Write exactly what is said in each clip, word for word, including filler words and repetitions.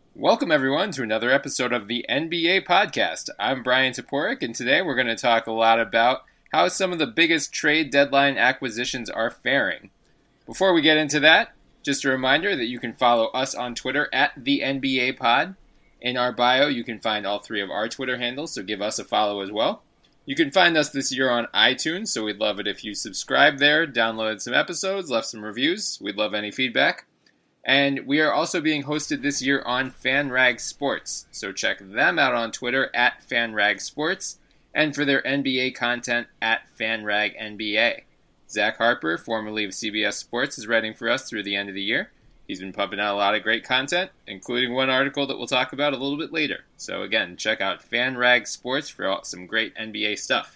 Welcome, everyone, to another episode of the N B A Podcast. I'm Brian Toporek, and today we're going to talk a lot about how some of the biggest trade deadline acquisitions are faring. Before we get into that, just a reminder that you can follow us on Twitter at the N B A Pod. In our bio, you can find all three of our Twitter handles, so give us a follow as well. You can find us this year on iTunes, so we'd love it if you subscribe there, downloaded some episodes, left some reviews. We'd love any feedback. And we are also being hosted this year on FanRag Sports, so check them out on Twitter at FanRag Sports, and for their N B A content at FanRag N B A. Zach Harper, formerly of C B S Sports, is writing for us through the end of the year. He's been pumping out a lot of great content, including one article that we'll talk about a little bit later. So again, check out FanRag Sports for some great N B A stuff.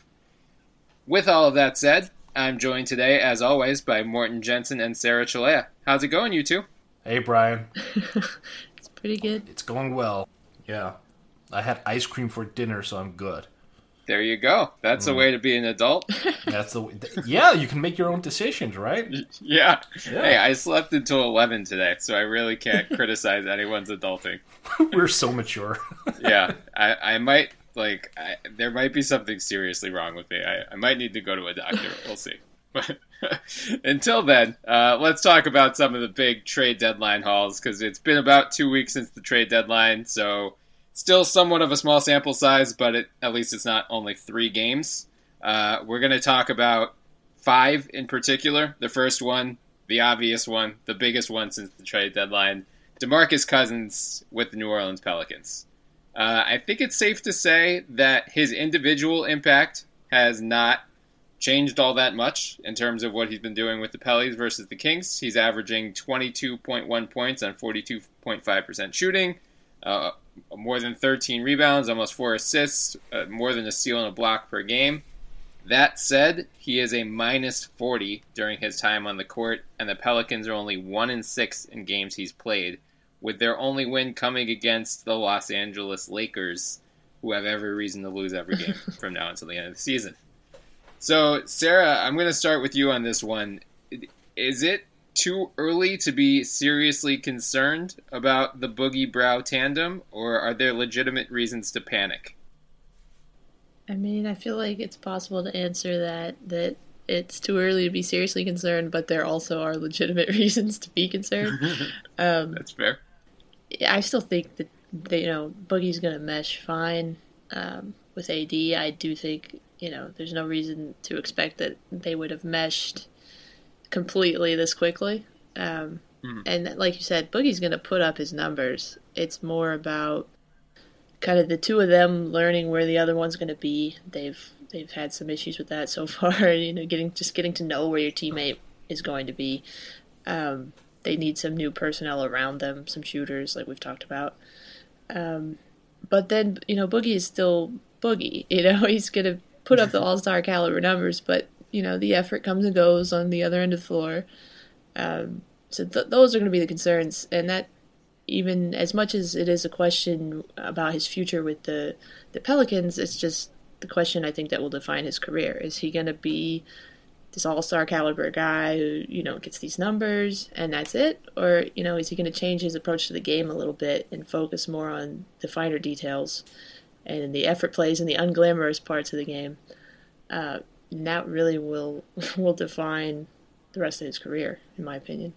With all of that said, I'm joined today, as always, by Morten Jensen and Sarah Chalea. How's it going, you two? Hey, Brian. It's pretty good. It's going well. Yeah. I had ice cream for dinner, so I'm good. There you go. That's mm. a way to be an adult. That's the way. Yeah, you can make your own decisions, right? Yeah. yeah. Hey, I slept until eleven today, so I really can't criticize anyone's adulting. We're so mature. Yeah. I, I might, like, I, there might be something seriously wrong with me. I, I might need to go to a doctor. We'll see. But until then, uh, let's talk about some of the big trade deadline hauls, because it's been about two weeks since the trade deadline, so still somewhat of a small sample size, but it, at least it's not only three games. Uh, we're going to talk about five in particular. The first one, the obvious one, the biggest one since the trade deadline, DeMarcus Cousins with the New Orleans Pelicans. Uh, I think it's safe to say that his individual impact has not changed all that much in terms of what he's been doing with the Pellies versus the Kings. He's averaging twenty-two point one points on forty-two point five percent shooting, uh, more than thirteen rebounds, almost four assists, uh, more than a steal and a block per game. That said, he is a minus forty during his time on the court, and the Pelicans are only one and six in games he's played, with their only win coming against the Los Angeles Lakers, who have every reason to lose every game from now until the end of the season. So, Sarah, I'm going to start with you on this one. Is it too early to be seriously concerned about the Boogie Brow tandem, or are there legitimate reasons to panic? I mean, I feel like it's possible to answer that, that it's too early to be seriously concerned, but there also are legitimate reasons to be concerned. Um, That's fair. I still think that, that you know, Boogie's going to mesh fine um, with A D. I do think, you know, there's no reason to expect that they would have meshed completely this quickly. Um, mm. And like you said, Boogie's going to put up his numbers. It's more about kind of the two of them learning where the other one's going to be. They've they've had some issues with that so far. You know, getting just getting to know where your teammate is going to be. Um, they need some new personnel around them, some shooters like we've talked about. Um, but then, you know, Boogie is still Boogie. You know, he's going to put up the all-star caliber numbers, but, you know, the effort comes and goes on the other end of the floor. Um, so th- those are going to be the concerns, and that, even as much as it is a question about his future with the, the Pelicans, it's just the question I think that will define his career. Is he going to be this all-star caliber guy who, you know, gets these numbers and that's it? Or, you know, is he going to change his approach to the game a little bit and focus more on the finer details and the effort plays and the unglamorous parts of the game? Uh, and that really will will define the rest of his career, in my opinion.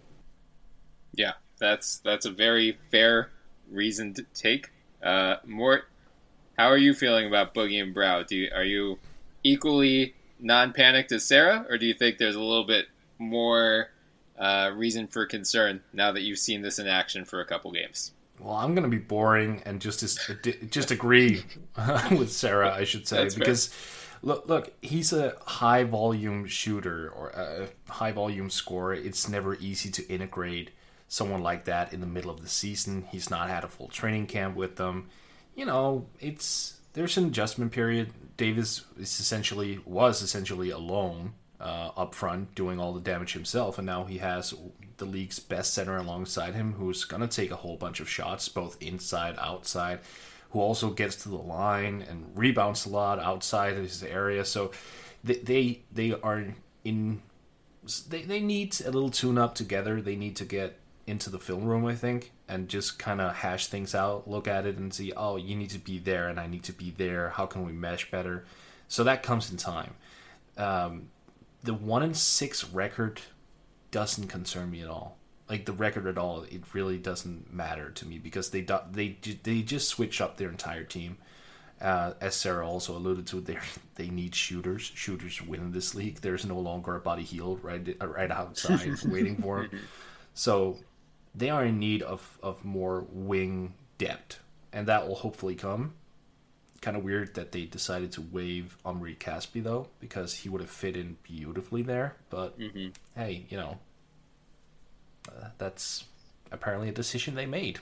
Yeah, that's that's a very fair reason to take. Uh, Mort, how are you feeling about Boogie and Brow? Do you, are you equally non-panicked as Sarah, or do you think there's a little bit more uh, reason for concern now that you've seen this in action for a couple games? Well, I'm going to be boring and just just agree with Sarah, I should say, That's because fair. look, look, he's a high volume shooter or a high volume scorer. It's never easy to integrate someone like that in the middle of the season. He's not had a full training camp with them. You know, it's there's an adjustment period. Davis is essentially was essentially alone uh, up front doing all the damage himself, and now he has the league's best center alongside him who's going to take a whole bunch of shots, both inside, outside, who also gets to the line and rebounds a lot outside of his area. So they they, they are in... They, they need a little tune-up together. They need to get into the film room, I think, and just kind of hash things out, look at it and see, oh, you need to be there and I need to be there. How can we mesh better? So that comes in time. Um, the one and six record doesn't concern me at all. Like the record at all, it really doesn't matter to me because they do, they they just switch up their entire team. Uh, as Sarah also alluded to, they they need shooters. Shooters win this league. There's no longer a Buddy Hield right right outside waiting for him. So they are in need of, of more wing depth, and that will hopefully come. Kind of weird that they decided to waive Omri Caspi though, because he would have fit in beautifully there. But mm-hmm. hey, you know. Uh, that's apparently a decision they made.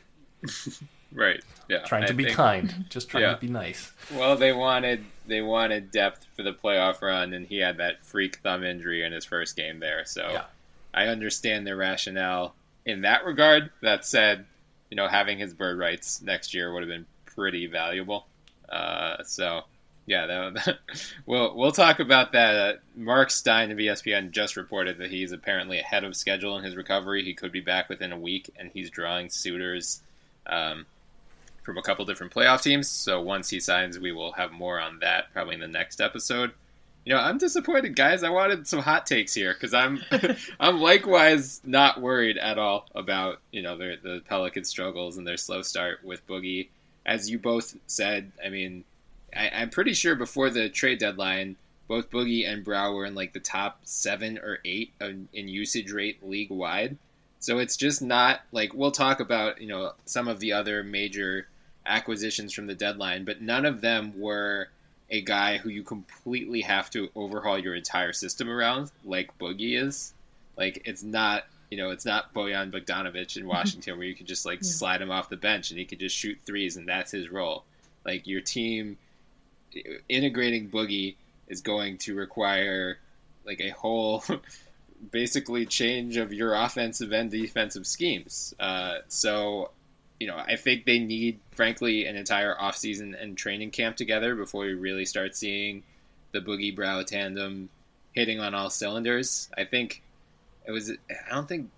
Right. Yeah. Trying to I be think, kind, just trying yeah. to be nice. Well, they wanted they wanted depth for the playoff run, and he had that freak thumb injury in his first game there. So yeah. I understand their rationale in that regard. That said, you know, having his bird rights next year would have been pretty valuable. Uh, so. Yeah, that, that, we'll we'll talk about that. Uh, Mark Stein of E S P N just reported that he's apparently ahead of schedule in his recovery. He could be back within a week, and he's drawing suitors um, from a couple different playoff teams. So once he signs, we will have more on that probably in the next episode. You know, I'm disappointed, guys. I wanted some hot takes here because I'm I'm likewise not worried at all about you know the the Pelicans' struggles and their slow start with Boogie, as you both said. I mean. I, I'm pretty sure before the trade deadline, both Boogie and Brow were in like the top seven or eight in, in usage rate league wide. So it's just not like we'll talk about, you know, some of the other major acquisitions from the deadline, but none of them were a guy who you completely have to overhaul your entire system around like Boogie is. Like it's not, you know, it's not Bojan Bogdanovic in Washington where you could just like yeah. slide him off the bench and he could just shoot threes and that's his role. Like your team integrating Boogie is going to require like a whole basically change of your offensive and defensive schemes. Uh, so, you know, I think they need, frankly, an entire offseason and training camp together before we really start seeing the Boogie Brow tandem hitting on all cylinders. I think it was, I don't think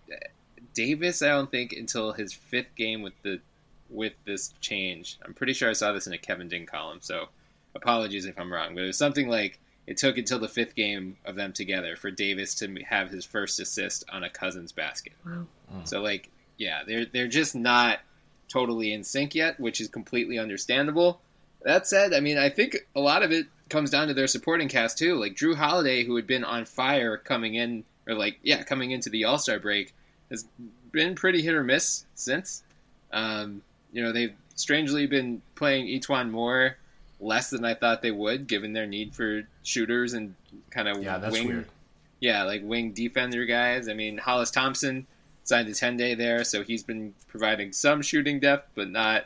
Davis, I don't think until his fifth game with the, with this change. I'm pretty sure I saw this in a Kevin Ding column. So, apologies if I'm wrong, but it was something like it took until the fifth game of them together for Davis to have his first assist on a Cousins basket. Wow. Mm. So, like, yeah, they're they're just not totally in sync yet, which is completely understandable. That said, I mean, I think a lot of it comes down to their supporting cast, too. Like, Drew Holiday, who had been on fire coming in, or like, yeah, coming into the All-Star break, has been pretty hit or miss since. Um, you know, they've strangely been playing Etuan Moore less than I thought they would, given their need for shooters and kind of yeah, that's wing, weird. yeah, like wing defender guys. I mean, Hollis Thompson signed a ten day there, so he's been providing some shooting depth, but not,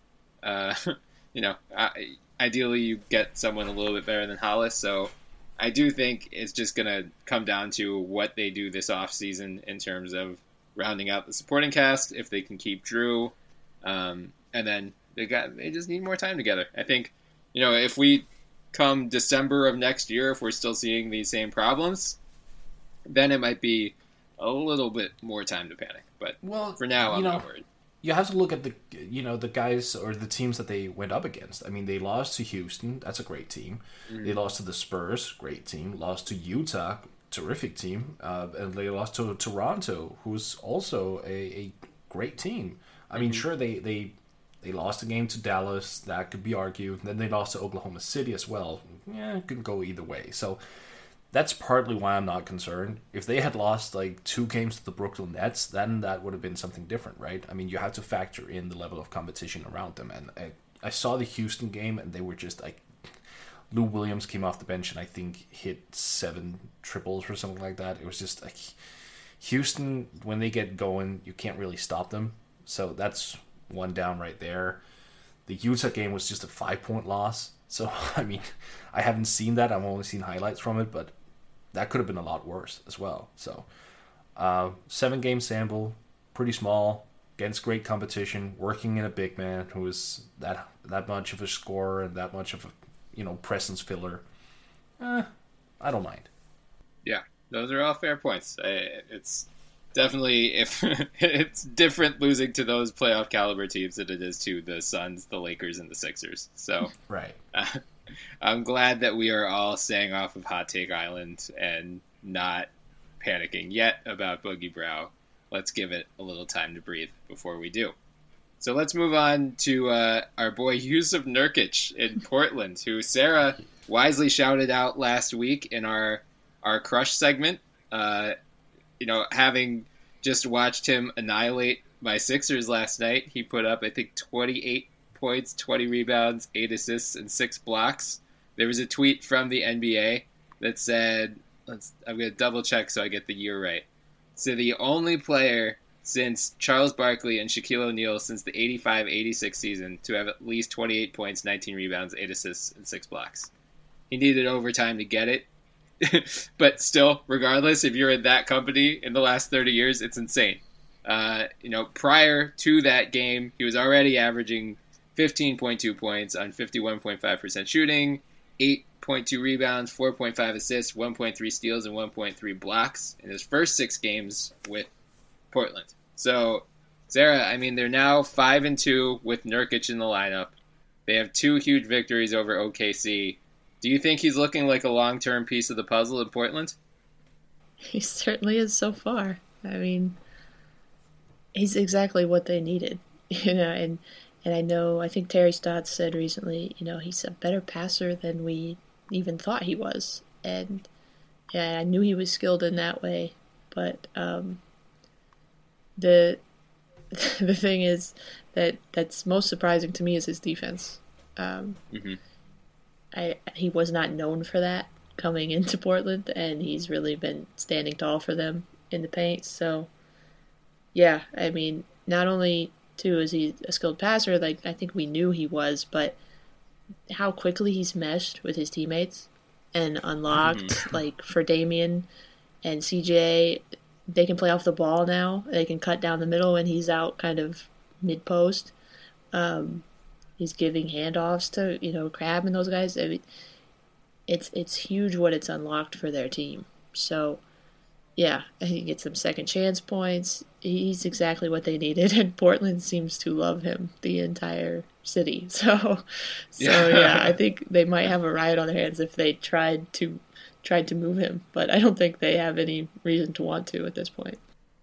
uh, you know, I, ideally you get someone a little bit better than Hollis. So I do think it's just going to come down to what they do this offseason in terms of rounding out the supporting cast, if they can keep Drew, um, and then they got they just need more time together. I think. You know, if we come December of next year, if we're still seeing these same problems, then it might be a little bit more time to panic. But well, for now, I'm know, not worried. You have to look at the, you know, the guys or the teams that they went up against. I mean, they lost to Houston. That's a great team. Mm-hmm. They lost to the Spurs. Great team. Lost to Utah. Terrific team. Uh, and they lost to Toronto, who's also a, a great team. I mm-hmm. mean, sure, they... they They lost a game to Dallas. That could be argued. Then they lost to Oklahoma City as well. Yeah, it could go either way. So that's partly why I'm not concerned. If they had lost like two games to the Brooklyn Nets, then that would have been something different, right? I mean, you have to factor in the level of competition around them. And I, I saw the Houston game, and they were just like... Lou Williams came off the bench and I think hit seven triples or something like that. It was just like... Houston, when they get going, you can't really stop them. So that's... one down right there. The Utah game was just a five-point loss. So, I mean, I haven't seen that. I've only seen highlights from it, but that could have been a lot worse as well. So, uh, seven-game sample, pretty small, against great competition, working in a big man who is that that much of a scorer and that much of a, you know, presence filler. Eh, I don't mind. Yeah, those are all fair points. It's definitely, if it's different losing to those playoff caliber teams than it is to the Suns, the Lakers, and the Sixers. So, right. Uh, I'm glad that we are all staying off of Hot Take Island and not panicking yet about Boogie Brow. Let's give it a little time to breathe before we do. So let's move on to uh, our boy Yusuf Nurkic in Portland, who Sarah wisely shouted out last week in our our Crush segment. Uh, you know, having just watched him annihilate my Sixers last night, he put up, I think, twenty-eight points, twenty rebounds, eight assists, and six blocks. There was a tweet from the N B A that said, let's, I'm going to double check so I get the year right. So the only player since Charles Barkley and Shaquille O'Neal since the eighty-five eighty-six season to have at least twenty-eight points, nineteen rebounds, eight assists, and six blocks. He needed overtime to get it. But still, regardless, if you're in that company in the last thirty years, it's insane. Uh, you know, prior to that game, he was already averaging fifteen point two points on fifty-one point five percent shooting, eight point two rebounds, four point five assists, one point three steals, and one point three blocks in his first six games with Portland. So, Sarah, I mean, they're now five and two with Nurkic in the lineup. They have two huge victories over O K C. Do you think he's looking like a long-term piece of the puzzle in Portland? He certainly is so far. I mean, he's exactly what they needed, you know. And and I know, I think Terry Stotts said recently, you know, he's a better passer than we even thought he was. And yeah, I knew he was skilled in that way, but um, the the thing is that that's most surprising to me is his defense. Um, mm-hmm. I he was not known for that coming into Portland, and he's really been standing tall for them in the paint. So, yeah, I mean, not only too is he a skilled passer, like I think we knew he was, but how quickly he's meshed with his teammates and unlocked, mm-hmm. like for Damian and C J, they can play off the ball now. They can cut down the middle when he's out kind of mid-post. Um, he's giving handoffs to, you know, Crab and those guys. I mean, it's it's huge what it's unlocked for their team. So, yeah, he gets some second chance points. He's exactly what they needed, and Portland seems to love him, the entire city. So, so yeah. yeah, I think they might have a riot on their hands if they tried to tried to move him, but I don't think they have any reason to want to at this point.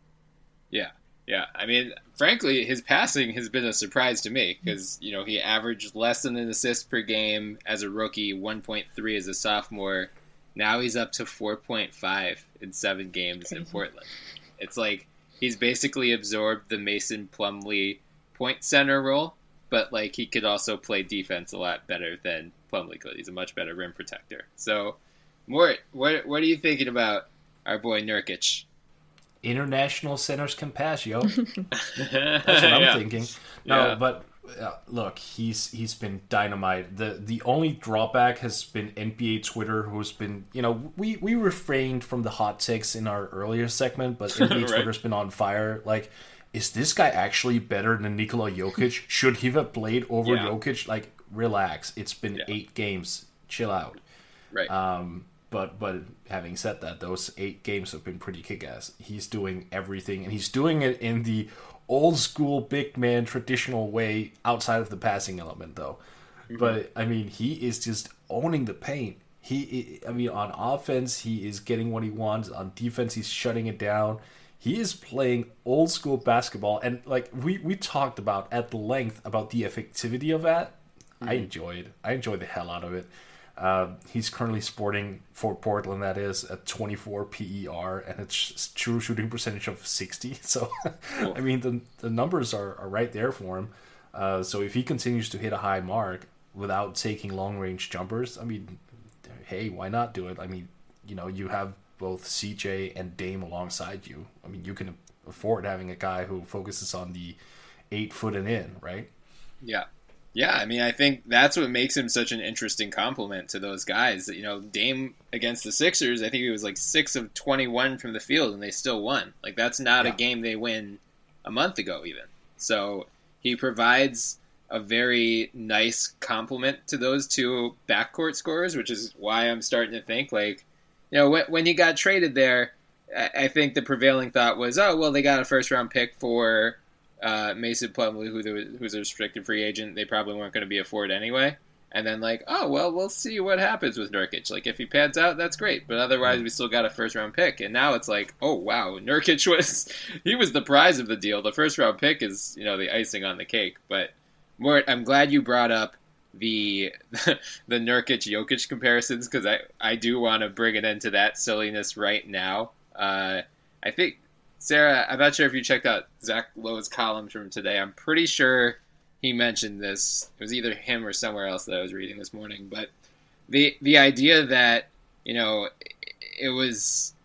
Yeah, yeah. I mean, frankly, his passing has been a surprise to me because, you know, he averaged less than an assist per game as a rookie, one point three as a sophomore. Now he's up to four point five in seven games Crazy. in Portland. It's like he's basically absorbed the Mason Plumlee point center role, but like he could also play defense a lot better than Plumlee could. He's a much better rim protector. So, Mort, what what are you thinking about our boy Nurkic? International centers can pass, yo. That's what I'm yeah. thinking. No, yeah. but uh, look, he's he's been dynamite. The the only drawback has been N B A Twitter, who's been, you know, we, we refrained from the hot takes in our earlier segment, but N B A right. Twitter's been on fire. Like, is this guy actually better than Nikola Jokic? Should he have played over yeah. Jokic? Like, relax. It's been yeah. eight games. Chill out. Right. Um. But but having said that, those eight games have been pretty kick-ass. He's doing everything, and he's doing it in the old-school big man traditional way outside of the passing element, though. Mm-hmm. But, I mean, he is just owning the paint. He, I mean, on offense, he is getting what he wants. On defense, he's shutting it down. He is playing old-school basketball, and, like, we, we talked about at length about the effectivity of that. Mm-hmm. I enjoyed I enjoyed the hell out of it. Uh, he's currently sporting, for Portland that is, a twenty-four P E R and a sh- true shooting percentage of sixty. So, cool. I mean, the the numbers are, are right there for him. Uh, so if he continues to hit a high mark without taking long-range jumpers, I mean, hey, why not do it? I mean, you know, you have both C J and Dame alongside you. I mean, you can afford having a guy who focuses on the eight foot and in, right? Yeah. Yeah, I mean, I think that's what makes him such an interesting complement to those guys. You know, Dame against the Sixers, I think he was like six of twenty-one from the field, and they still won. Like, that's not yeah. a game they win a month ago, even. So he provides a very nice complement to those two backcourt scorers, which is why I'm starting to think, like, you know, when, when he got traded there, I think the prevailing thought was, oh, well, they got a first-round pick for uh, Mason Plumlee, who there was, who's a restricted free agent. They probably weren't going to be afforded anyway. And then, like, oh, well, we'll see what happens with Nurkic. Like, if he pans out, that's great. But otherwise, we still got a first-round pick. And now it's like, oh, wow, Nurkic was, he was the prize of the deal. The first-round pick is, you know, the icing on the cake. But, Mort, I'm glad you brought up the the Nurkic-Jokic comparisons, because I, I do want to bring it into that silliness right now. Uh, I think, Sarah, I'm not sure if you checked out Zach Lowe's columns from today. I'm pretty sure he mentioned this. It was either him or somewhere else that I was reading this morning. But the the idea that, you know, it was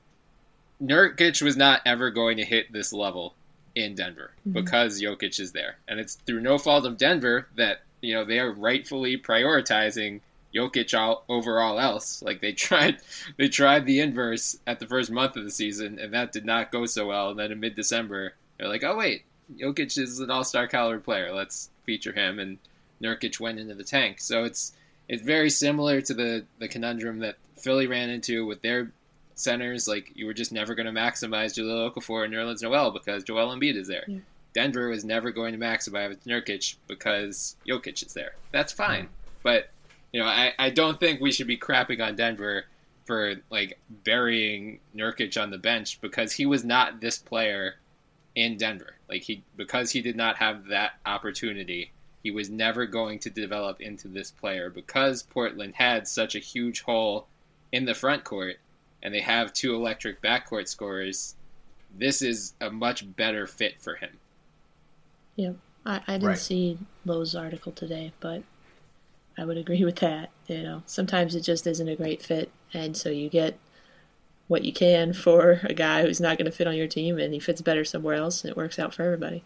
Nurkic was not ever going to hit this level in Denver mm-hmm. because Jokic is there. And it's through no fault of Denver that, you know, they are rightfully prioritizing Jokic all, over all else. Like, they tried they tried the inverse at the first month of the season, and that did not go so well. And then in mid-December, they're like, oh, wait, Jokic is an all-star caliber player. Let's feature him, and Nurkic went into the tank. So it's it's very similar to the, the conundrum that Philly ran into with their centers. Like, you were just never going to maximize Jahlil Okafor and Nerlens Noel because Joel Embiid is there. Yeah. Denver was never going to maximize Nurkic because Jokic is there. That's fine. Mm. But, you know, I, I don't think we should be crapping on Denver for, like, burying Nurkic on the bench because he was not this player in Denver. Like, he because he did not have that opportunity, he was never going to develop into this player because Portland had such a huge hole in the front court and they have two electric backcourt scorers. This is a much better fit for him. Yeah, I, I didn't right. see Lowe's article today, but I would agree with that. You know, sometimes it just isn't a great fit, and so you get what you can for a guy who's not going to fit on your team, and he fits better somewhere else, and it works out for everybody.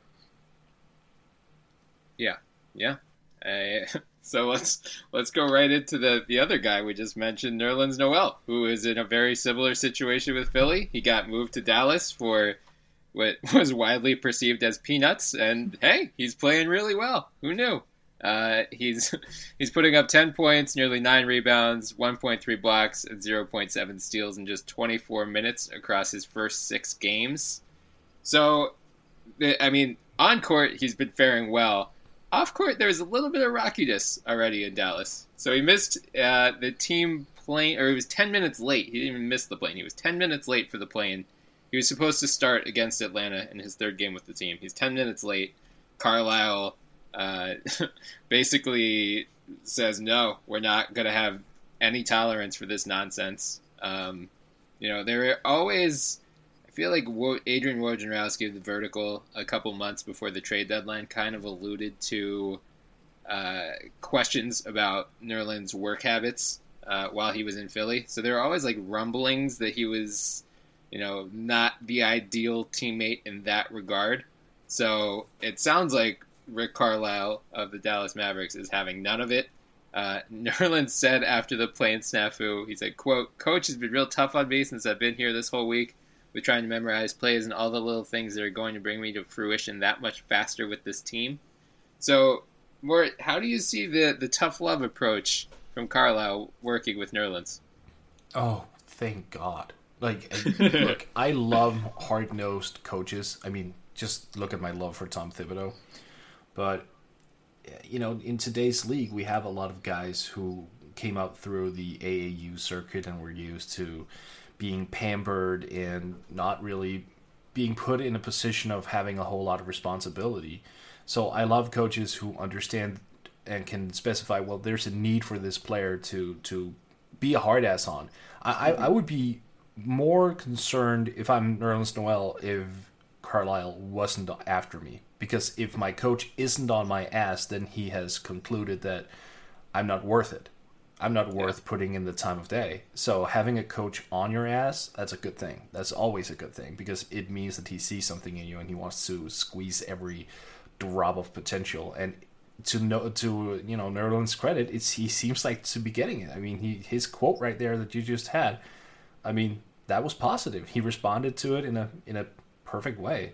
Yeah, yeah. Uh, so let's let's go right into the, the other guy we just mentioned, Nerlens Noel, who is in a very similar situation with Philly. He got moved to Dallas for what was widely perceived as peanuts, and hey, he's playing really well. Who knew? Uh, he's he's putting up ten points, nearly nine rebounds, one point three blocks, and zero point seven steals in just twenty-four minutes across his first six games. So, I mean, on court, he's been faring well. Off court, there was a little bit of rockiness already in Dallas. So he missed uh, the team plane, or he was ten minutes late. He didn't even miss the plane. He was ten minutes late for the plane. He was supposed to start against Atlanta in his third game with the team. He's ten minutes late. Carlisle uh, basically says, no, we're not going to have any tolerance for this nonsense. Um, you know, there are always... I feel like Adrian Wojnarowski of The Vertical a couple months before the trade deadline kind of alluded to uh, questions about Nerlens' work habits uh, while he was in Philly. So there are always like rumblings that he was, you know, not the ideal teammate in that regard. So it sounds like Rick Carlisle of the Dallas Mavericks is having none of it. Uh, Nerlens said after the plane snafu, he said, quote, "Coach has been real tough on me since I've been here this whole week. We're trying to memorize plays and all the little things that are going to bring me to fruition that much faster with this team." So, Mort, how do you see the, the tough love approach from Carlisle working with Nerlens? Oh, thank God. Like, look, I love hard-nosed coaches. I mean, just look at my love for Tom Thibodeau. But, you know, in today's league, we have a lot of guys who came out through the A A U circuit and were used to being pampered and not really being put in a position of having a whole lot of responsibility. So I love coaches who understand and can specify, well, there's a need for this player to to be a hard ass on. I, I would be more concerned if I'm Nerlens Noel if Carlisle wasn't after me. Because if my coach isn't on my ass, then he has concluded that I'm not worth it. I'm not worth putting in the time of day. So having a coach on your ass, that's a good thing. That's always a good thing because it means that he sees something in you and he wants to squeeze every drop of potential. And to know, to you know, Nerlens' credit, it's he seems like to be getting it. I mean, he his quote right there that you just had, I mean, that was positive. He responded to it in a in a perfect way.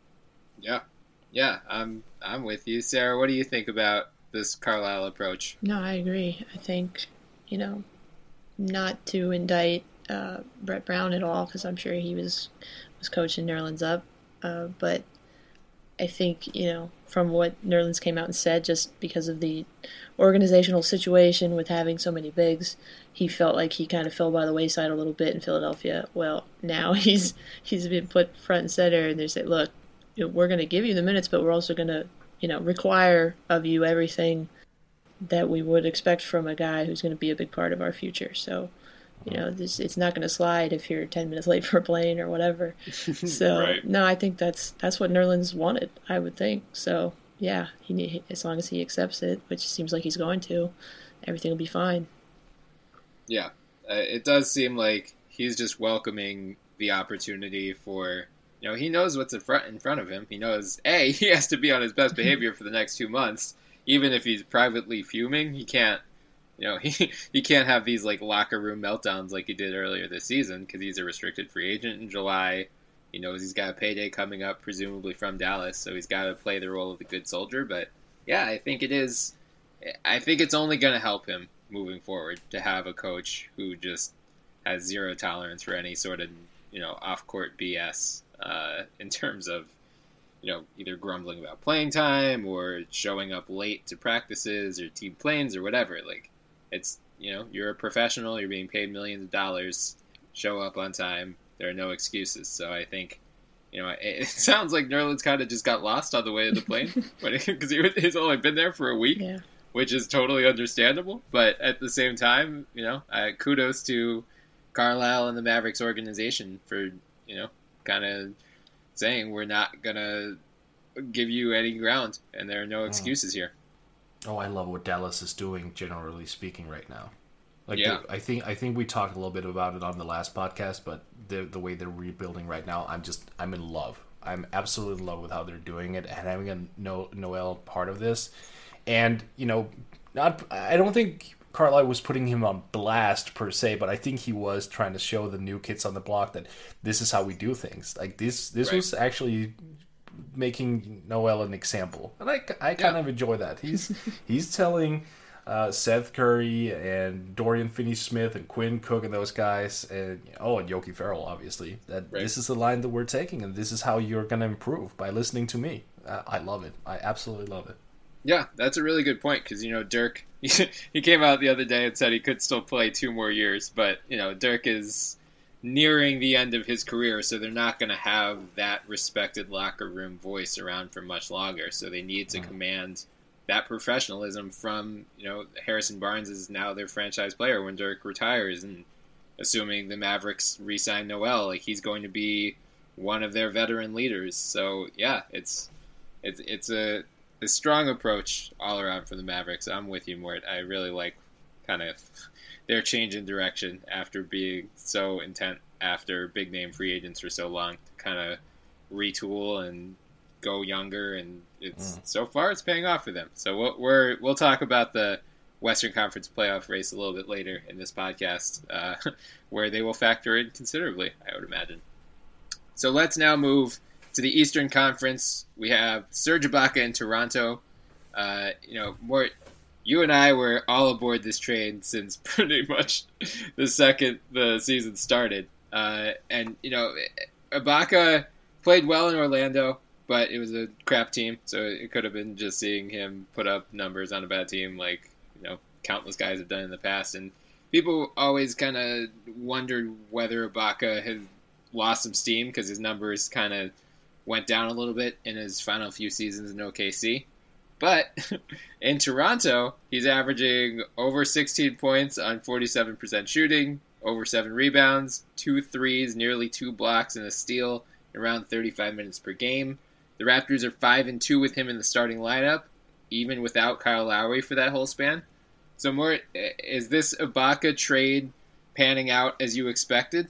Yeah, yeah, I'm I'm with you, Sarah. What do you think about this Carlisle approach? No, I agree. I think, you know, not to indict uh, Brett Brown at all because I'm sure he was was coaching Nerlens up. Uh, but I think, you know, from what Nerlens came out and said, just because of the organizational situation with having so many bigs, he felt like he kind of fell by the wayside a little bit in Philadelphia. Well, now he's he's been put front and center, and they say, look, you know, we're going to give you the minutes, but we're also going to, you know, require of you everything that we would expect from a guy who's going to be a big part of our future. So, you know, this, it's not going to slide if you're ten minutes late for a plane or whatever. So, Right. no, I think that's that's what Nerlens wanted, I would think. So, yeah, he need, as long as he accepts it, which seems like he's going to, everything will be fine. Yeah, uh, it does seem like he's just welcoming the opportunity for, you know, he knows what's in front in front of him. He knows, A, he has to be on his best behavior for the next two months. Even if he's privately fuming, he can't, you know, he he can't have these like locker room meltdowns like he did earlier this season because he's a restricted free agent in July. He knows he's got a payday coming up, presumably from Dallas, so he's got to play the role of the good soldier. But yeah, I think it is. I think it's only going to help him moving forward to have a coach who just has zero tolerance for any sort of, you know, off-court B S uh, in terms of, you know, either grumbling about playing time or showing up late to practices or team planes or whatever. Like, it's, you know, you're a professional, you're being paid millions of dollars, show up on time, there are no excuses. So I think, you know, it, it sounds like Nerlens kind of just got lost on the way to the plane because he, he's only been there for a week, Yeah. which is totally understandable. But at the same time, you know, uh, kudos to Carlisle and the Mavericks organization for, you know, kind of saying we're not going to give you any ground and there are no excuses here. Oh, I love what Dallas is doing, generally speaking, right now. Like, Yeah. the, I think I think we talked a little bit about it on the last podcast, but the the way they're rebuilding right now, I'm just I'm in love. I'm absolutely in love with how they're doing it and having a no, Noel part of this. And you know, not I don't think Carlisle was putting him on blast per se, but I think he was trying to show the new kids on the block that this is how we do things. Like this this Right. was actually making Noel an example, and I, I kind Yeah. of enjoy that. He's he's telling uh, Seth Curry and Dorian Finney-Smith and Quinn Cook and those guys, and oh, and Yogi Ferrell, obviously, that Right. this is the line that we're taking, and this is how you're going to improve by listening to me. Uh, I love it. I absolutely love it. Yeah, that's a really good point because, you know, Dirk, he came out the other day and said he could still play two more years, but, you know, Dirk is nearing the end of his career, so they're not going to have that respected locker room voice around for much longer, so they need to Mm. command that professionalism from, you know, Harrison Barnes is now their franchise player when Dirk retires, and assuming the Mavericks re-sign Noel, like, he's going to be one of their veteran leaders, so, yeah, it's it's it's a... a strong approach all around from the Mavericks. I'm with you, Mort. I really like kind of their change in direction after being so intent after big name free agents for so long to kind of retool and go younger. And it's Mm. so far it's paying off for them. So we'll, we're we'll talk about the Western Conference playoff race a little bit later in this podcast, uh, where they will factor in considerably, I would imagine. So let's now move to the Eastern Conference. We have Serge Ibaka in Toronto. Uh, you know, Mort, you and I were all aboard this train since pretty much the second the season started. Uh, and, you know, Ibaka played well in Orlando, but it was a crap team, so it could have been just seeing him put up numbers on a bad team like, you know, countless guys have done in the past. And people always kind of wondered whether Ibaka had lost some steam because his numbers kind of went down a little bit in his final few seasons in O K C. But in Toronto, he's averaging over sixteen points on forty-seven percent shooting, over seven rebounds, two threes, nearly two blocks, and a steal in around thirty-five minutes per game. The Raptors are five and two with him in the starting lineup, even without Kyle Lowry for that whole span. So, Mort, is this Ibaka trade panning out as you expected?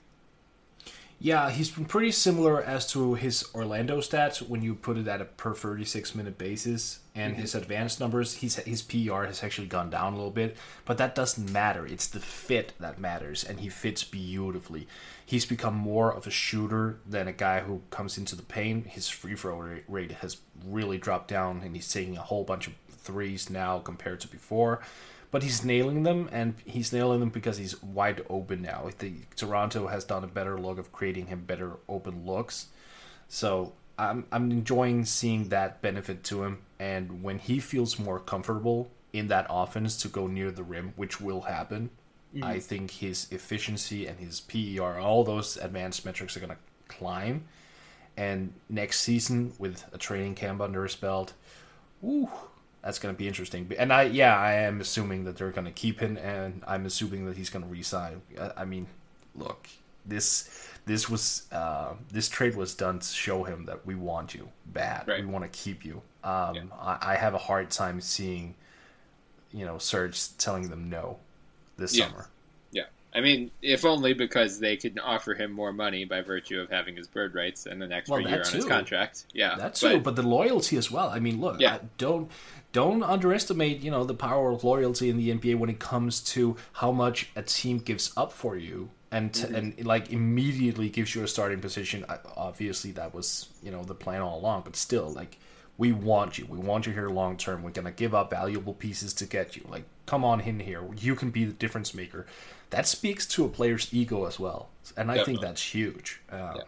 Yeah, he's been pretty similar as to his Orlando stats when you put it at a per thirty-six minute basis, and Mm-hmm. his advanced numbers, he's, his P E R has actually gone down a little bit, but that doesn't matter. It's the fit that matters, and he fits beautifully. He's become more of a shooter than a guy who comes into the paint. His free throw rate has really dropped down, and he's taking a whole bunch of threes now compared to before. but he's nailing them, and he's nailing them because he's wide open now. The Toronto has done a better look of creating him better open looks, so I'm I'm enjoying seeing that benefit to him. And when he feels more comfortable in that offense to go near the rim, which will happen, mm. I think his efficiency and his P E R, all those advanced metrics are going to climb. And next season, with a training camp under his belt, ooh, that's going to be interesting. And I, yeah, I am assuming that they're going to keep him, and I'm assuming that he's going to re-sign. I mean, look, this this was uh, this trade was done to show him that we want you bad. Right. We want to keep you. Um, yeah. I, I have a hard time seeing, you know, Serge telling them no this yeah. summer. Yeah, I mean, if only because they could offer him more money by virtue of having his bird rights and an extra well, year on too. his contract. Yeah, that's but, true, but the loyalty as well. I mean, look, yeah. I don't don't underestimate, you know, the power of loyalty in the N B A when it comes to how much a team gives up for you. And t- mm-hmm. and like immediately gives you a starting position. Obviously, that was, you know, the plan all along. But still, like, we want you. We want you here long term. We're gonna give up valuable pieces to get you. Like, come on in here. You can be the difference maker. That speaks to a player's ego as well, and I Definitely. think that's huge. Uh, yeah.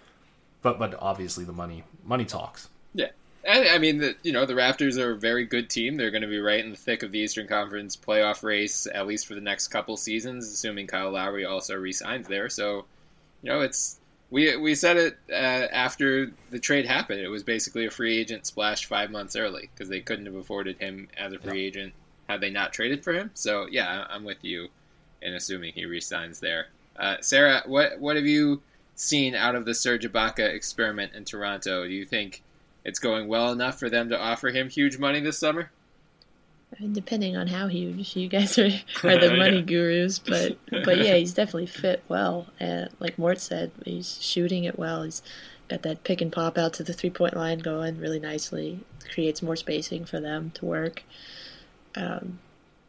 But but obviously, the money money talks. Yeah. And, I mean, the, you know, the Raptors are a very good team. They're going to be right in the thick of the Eastern Conference playoff race, at least for the next couple seasons, assuming Kyle Lowry also re-signs there. So, you know, it's we we said it uh, after the trade happened. It was basically a free agent splash five months early because they couldn't have afforded him as a free yeah. agent had they not traded for him. So, yeah, I'm with you in assuming he re-signs there. Uh, Sarah, what what have you seen out of the Serge Ibaka experiment in Toronto? Do you think it's going well enough for them to offer him huge money this summer? Depending on how huge. You guys are, are the money yeah. gurus, but but yeah, he's definitely fit well. And like Mort said, he's shooting it well. He's got that pick and pop out to the three-point line going really nicely. Creates more spacing for them to work. Um,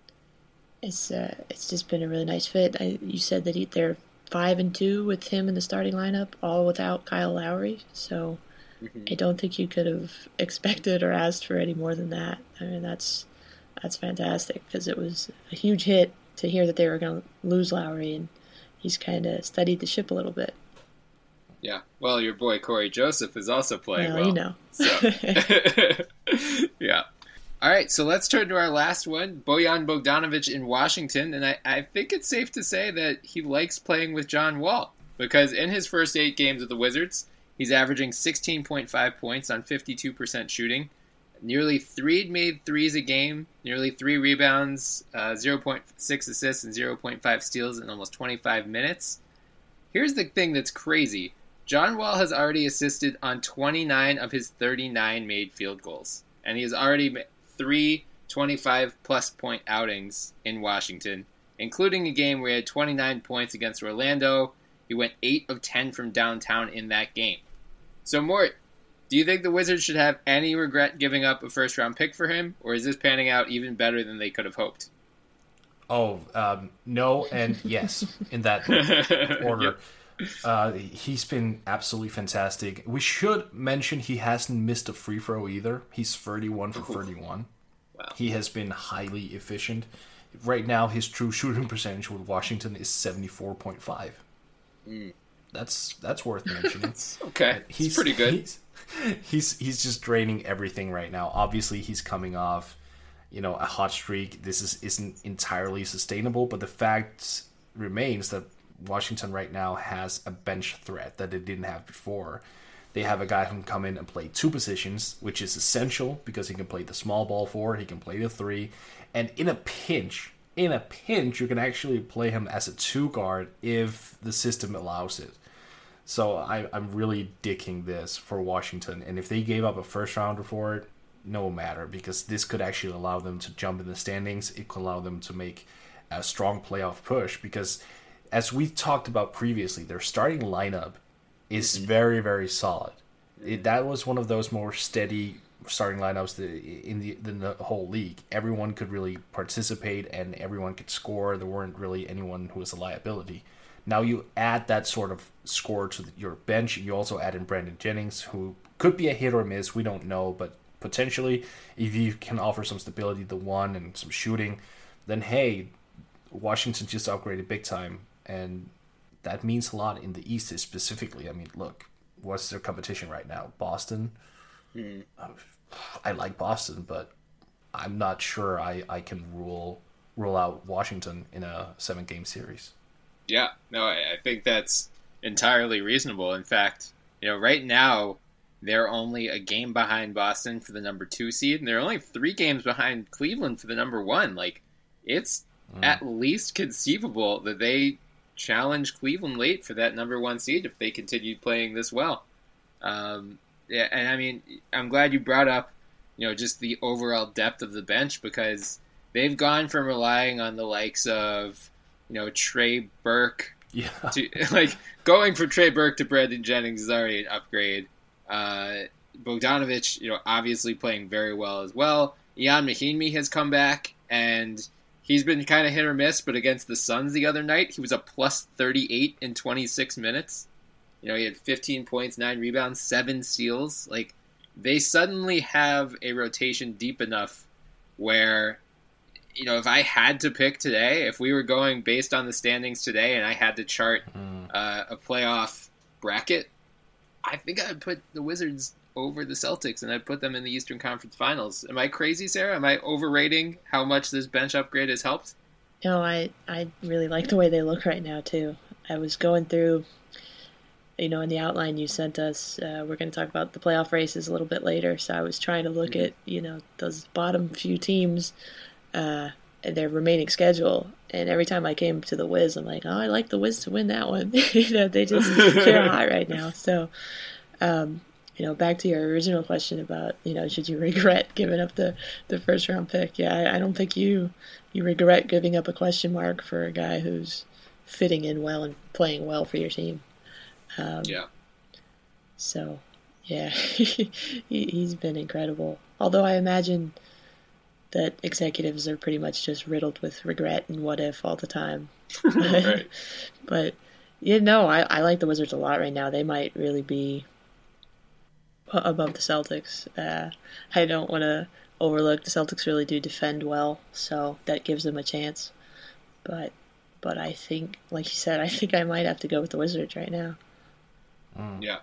it's uh, it's just been a really nice fit. I, you said that he, they're five and two with him in the starting lineup, all without Kyle Lowry. So mm-hmm. I don't think you could have expected or asked for any more than that. I mean, that's that's fantastic because it was a huge hit to hear that they were going to lose Lowry, and he's kind of steadied the ship a little bit. Yeah. Well, your boy Corey Joseph is also playing well. You know. So. Yeah. All right, so let's turn to our last one, Bojan Bogdanovic in Washington, and I, I think it's safe to say that he likes playing with John Wall, because in his first eight games with the Wizards, he's averaging sixteen point five points on fifty-two percent shooting, nearly three made threes a game, nearly three rebounds, uh, zero point six assists, and zero point five steals in almost twenty-five minutes. Here's the thing that's crazy. John Wall has already assisted on twenty-nine of his thirty-nine made field goals, and he has already made three twenty-five-plus point outings in Washington, including a game where he had twenty-nine points against Orlando. He went eight of ten from downtown in that game. So, Mort, do you think the Wizards should have any regret giving up a first-round pick for him, or is this panning out even better than they could have hoped? Oh, um, no and yes, in that order. Yep. Uh, he's been absolutely fantastic. We should mention he hasn't missed a free throw either. He's thirty-one for thirty-one. Wow. He has been highly efficient. Right now, his true shooting percentage with Washington is seventy-four point five. Mm. That's that's worth mentioning. Okay, he's it's pretty good. He's, he's he's just draining everything right now. Obviously, he's coming off, you know, a hot streak. This is isn't entirely sustainable, but the fact remains that Washington right now has a bench threat that they didn't have before. They have a guy who can come in and play two positions, which is essential because he can play the small ball four, he can play the three, and in a pinch, in a pinch, you can actually play him as a two guard if the system allows it. So I, I'm really dicking this for Washington, and if they gave up a first rounder for it, no matter, because this could actually allow them to jump in the standings. It could allow them to make a strong playoff push because, as we talked about previously, their starting lineup is mm-hmm. very, very solid. It, that was one of those more steady starting lineups in the, in the whole league. Everyone could really participate and everyone could score. There weren't really anyone who was a liability. Now you add that sort of score to your bench. You also add in Brandon Jennings, who could be a hit or miss. We don't know, but potentially, if you can offer some stability to one and some shooting, then hey, Washington just upgraded big time, and that means a lot in the East specifically. I mean, look, what's their competition right now? Boston. Mm. Uh, I like Boston, but I'm not sure I, I can rule rule out Washington in a seven game series. Yeah, no, I, I think that's entirely reasonable. In fact, you know, right now they're only a game behind Boston for the number two seed, and they're only three games behind Cleveland for the number one. Like, it's mm. at least conceivable that they challenge Cleveland late for that number one seed if they continue playing this well. Um, yeah, and I mean, I'm glad you brought up, you know, just the overall depth of the bench, because they've gone from relying on the likes of, you know, Trey Burke yeah. to, like, going from Trey Burke to Brandon Jennings is already an upgrade. Uh, Bogdanovich, you know, obviously playing very well as well. Ian Mahinmi has come back, and he's been kind of hit or miss, but against the Suns the other night, he was a plus thirty-eight in twenty-six minutes. You know, he had fifteen points, nine rebounds, seven steals. Like, they suddenly have a rotation deep enough where, you know, if I had to pick today, if we were going based on the standings today and I had to chart Mm. uh, a playoff bracket, I think I'd put the Wizards over the Celtics and I'd put them in the Eastern Conference Finals. Am I crazy, Sarah? Am I overrating how much this bench upgrade has helped? No, I, I really like the way they look right now, too. I was going through, you know, in the outline you sent us, uh, we're going to talk about the playoff races a little bit later, so I was trying to look mm-hmm. at, you know, those bottom few teams, uh, and their remaining schedule, and every time I came to the Wiz, I'm like, oh, I like the Wiz to win that one. You know, they just, they're hot right now. So, um, you know, back to your original question about, you know, should you regret giving up the, the first round pick? Yeah, I, I don't think you you regret giving up a question mark for a guy who's fitting in well and playing well for your team. Um, yeah. So, yeah, he, he's been incredible. Although I imagine that executives are pretty much just riddled with regret and what if all the time. Right. But, you know, I, I like the Wizards a lot right now. They might really be above the Celtics. Uh, I don't want to overlook the Celtics really do defend well, so that gives them a chance. But but I think, like you said, I think I might have to go with the Wizards right now. Mm. Yeah.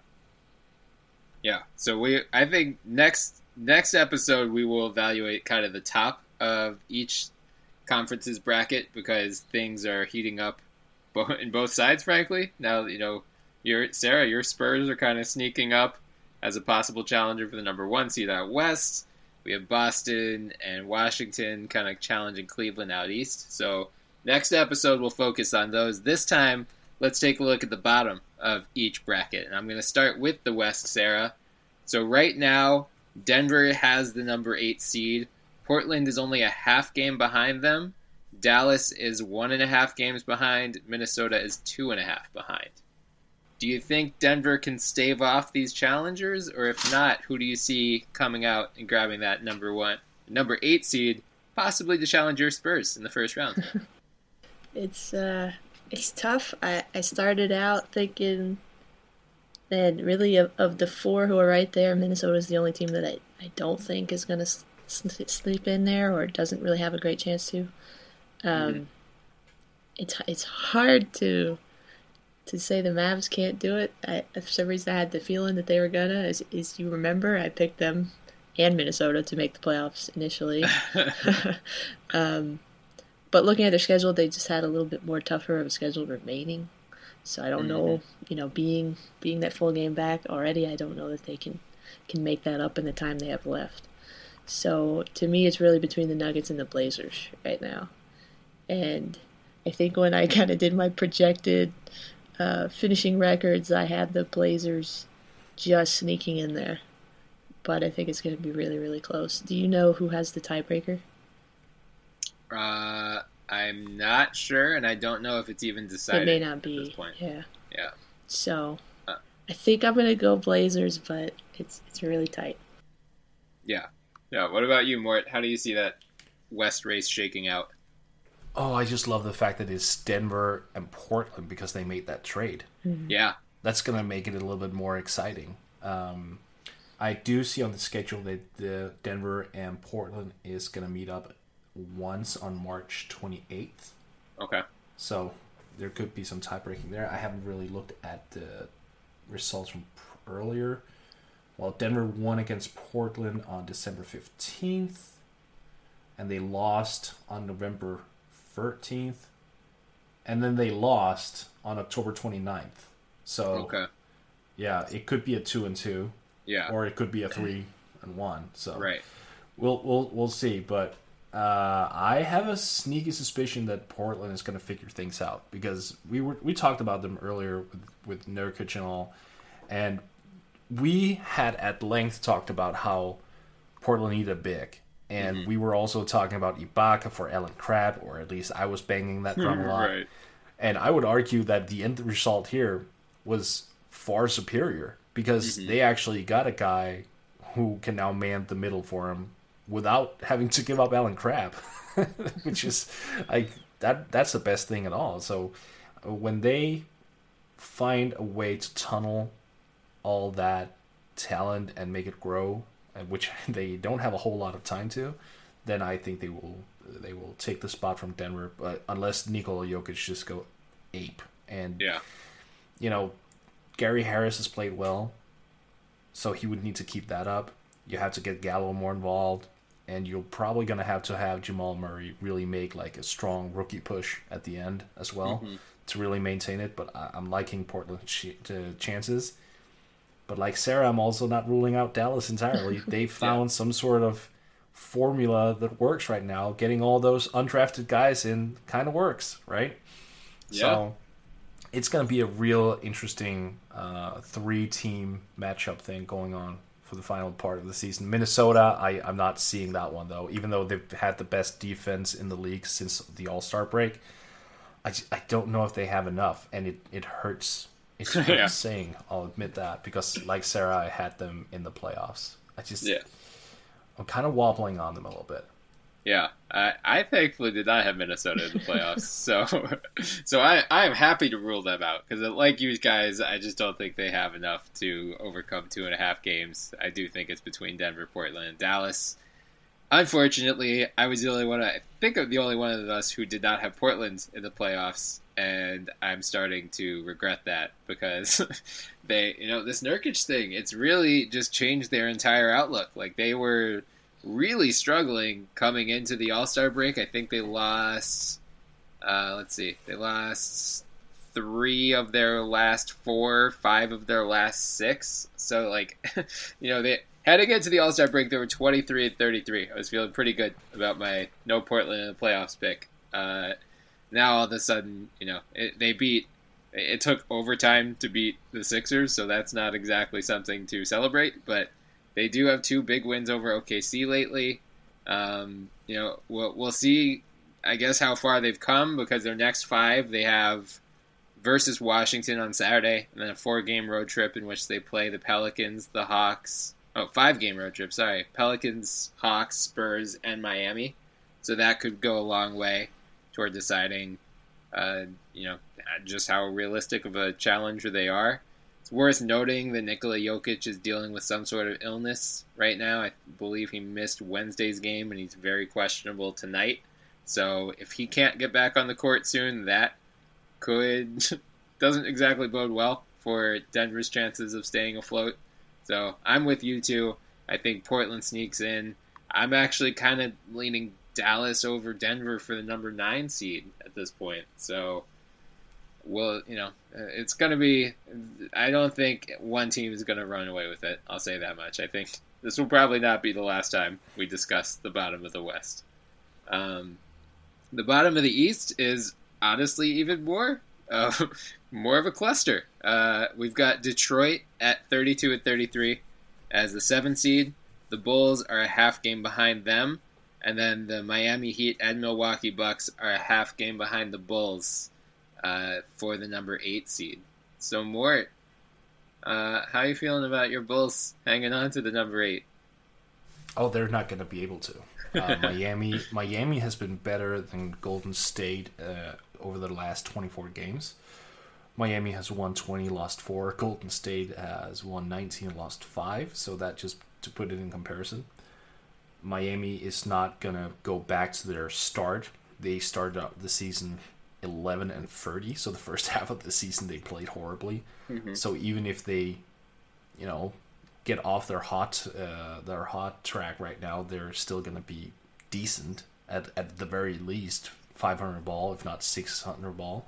Yeah. So we, I think next next episode we will evaluate kind of the top of each conference's bracket, because things are heating up bo- in both sides, frankly. Now, you know, your Sarah, your Spurs are kind of sneaking up as a possible challenger for the number one seed out west. We have Boston and Washington kind of challenging Cleveland out east. So next episode we'll focus on those. This time, let's take a look at the bottom of each bracket. And I'm going to start with the West, Sarah. So right now, Denver has the number eight seed. Portland is only a half game behind them. Dallas is one and a half games behind. Minnesota is two and a half behind. Do you think Denver can stave off these challengers? Or if not, who do you see coming out and grabbing that number one, number eight seed, possibly to challenge your Spurs in the first round? It's, uh... It's tough. I, I started out thinking that really of, of the four who are right there, Minnesota's the only team that I, I don't think is going to s- sleep in there or doesn't really have a great chance to. Um, mm-hmm. It's it's hard to to say the Mavs can't do it. I, for some reason, I had the feeling that they were gonna. As, as you remember, I picked them and Minnesota to make the playoffs initially. um, But looking at their schedule, they just had a little bit more tougher of a schedule remaining. So I don't mm-hmm. know, you know, being being that full game back already, I don't know that they can, can make that up in the time they have left. So to me, it's really between the Nuggets and the Blazers right now. And I think when I kind of did my projected uh, finishing records, I had the Blazers just sneaking in there. But I think it's going to be really, really close. Do you know who has the tiebreaker? Uh, I'm not sure, and I don't know if it's even decided. It may not be. At this point. Yeah. Yeah. So, uh, I think I'm gonna go Blazers, but it's it's really tight. Yeah. Yeah. What about you, Mort? How do you see that West race shaking out? Oh, I just love the fact that it's Denver and Portland because they made that trade. Mm-hmm. Yeah. That's gonna make it a little bit more exciting. Um, I do see on the schedule that the Denver and Portland is gonna meet up once on March twenty-eighth. Okay. So there could be some tie breaking there. I haven't really looked at the results from earlier. Well, Denver won against Portland on December fifteenth, and they lost on November thirteenth, and then they lost on October twenty-ninth. So, okay. yeah, it could be a two and two, yeah, or it could be a three and one. So, right, we'll we'll we'll see. But uh, I have a sneaky suspicion that Portland is going to figure things out, because we were we talked about them earlier with with Nurkic and all, and we had at length talked about how Portland needed a big, and mm-hmm. we were also talking about Ibaka for Allen Crabbe, or at least I was banging that drum a lot. Right. And I would argue that the end result here was far superior, because mm-hmm. they actually got a guy who can now man the middle for him without having to give up Allen Crabbe, which is like that. That's the best thing at all. So when they find a way to tunnel all that talent and make it grow, which they don't have a whole lot of time to, then I think they will they will take the spot from Denver. But unless Nikola Jokic just go ape, and yeah, you know, Gary Harris has played well, so he would need to keep that up. You have to get Gallo more involved, and you're probably gonna have to have Jamal Murray really make like a strong rookie push at the end as well mm-hmm. to really maintain it. But I, I'm liking Portland's ch- chances. But like Sarah, I'm also not ruling out Dallas entirely. They found yeah. some sort of formula that works right now. Getting all those undrafted guys in kind of works, right? Yeah. So it's going to be a real interesting uh, three-team matchup thing going on for the final part of the season. Minnesota, I, I'm not seeing that one, though. Even though they've had the best defense in the league since the All-Star break, I, I don't know if they have enough, and it, it hurts. It's yeah. saying, I'll admit that, because like Sarah, I had them in the playoffs. I just, yeah. I'm kind of wobbling on them a little bit. Yeah, I, I thankfully did not have Minnesota in the playoffs, so so I I am happy to rule them out, because like you guys, I just don't think they have enough to overcome two and a half games. I do think it's between Denver, Portland, and Dallas. Unfortunately, I was the only one. I think I'm the only one of us who did not have Portland in the playoffs, and I'm starting to regret that, because they, you know, this Nurkic thing, it's really just changed their entire outlook. Like, they were really struggling coming into the All-Star break. I think they lost, uh, let's see, they lost three of their last four, five of their last six. So, like, you know, they heading into the All-Star break, they were twenty-three and thirty-three. I was feeling pretty good about my no Portland in the playoffs pick. Uh, now all of a sudden, you know, it, they beat. It took overtime to beat the Sixers, so that's not exactly something to celebrate. But they do have two big wins over O K C lately. Um, you know, we'll, we'll see, I guess, how far they've come, because their next five they have versus Washington on Saturday, and then a four-game road trip in which they play the Pelicans, the Hawks. Oh, five-game road trip, sorry. Pelicans, Hawks, Spurs, and Miami. So that could go a long way toward deciding, uh, you know, just how realistic of a challenger they are. It's worth noting that Nikola Jokic is dealing with some sort of illness right now. I believe he missed Wednesday's game, and he's very questionable tonight. So if he can't get back on the court soon, that could doesn't exactly bode well for Denver's chances of staying afloat. So I'm with you two. I think Portland sneaks in. I'm actually kind of leaning Dallas over Denver for the number nine seed at this point. So, well, you know, it's going to be, I don't think one team is going to run away with it. I'll say that much. I think this will probably not be the last time we discuss the bottom of the West. Um, the bottom of the East is honestly even more uh, more of a cluster. Uh, we've got Detroit at thirty-two and thirty-three as the seventh seed. The Bulls are a half game behind them, and then the Miami Heat and Milwaukee Bucks are a half game behind the Bulls uh, for the number eight seed. So, Mort, uh, how are you feeling about your Bulls hanging on to the number eight? Oh, they're not going to be able to. Uh, Miami, Miami has been better than Golden State uh, over the last twenty-four games. Miami has won twenty, lost four. Golden State has won nineteen, lost five. So that just to put it in comparison. Miami is not gonna go back to their start. They started out the season eleven and thirty, so the first half of the season they played horribly. Mm-hmm. So even if they, you know, get off their hot uh, their hot track right now, they're still gonna be decent at at the very least five hundred ball, if not six hundred ball.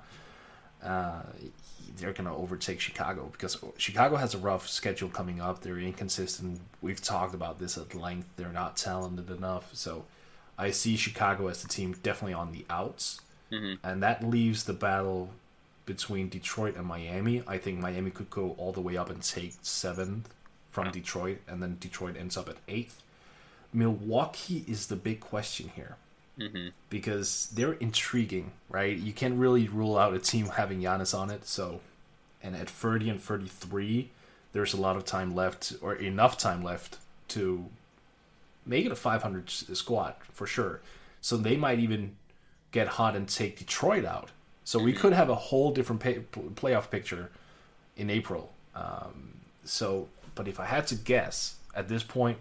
Uh, they're going to overtake Chicago because Chicago has a rough schedule coming up. They're inconsistent. We've talked about this at length. They're not talented enough. So I see Chicago as the team definitely on the outs. Mm-hmm. And that leaves the battle between Detroit and Miami. I think Miami could go all the way up and take seventh from oh. Detroit, and then Detroit ends up at eighth. Milwaukee is the big question here. Mm-hmm. Because they're intriguing, right? You can't really rule out a team having Giannis on it. So, and at thirty and thirty-three, there's a lot of time left, or enough time left to make it a five hundred squad for sure. So they might even get hot and take Detroit out. So mm-hmm. we could have a whole different pay, playoff picture in April. Um, so, but if I had to guess at this point,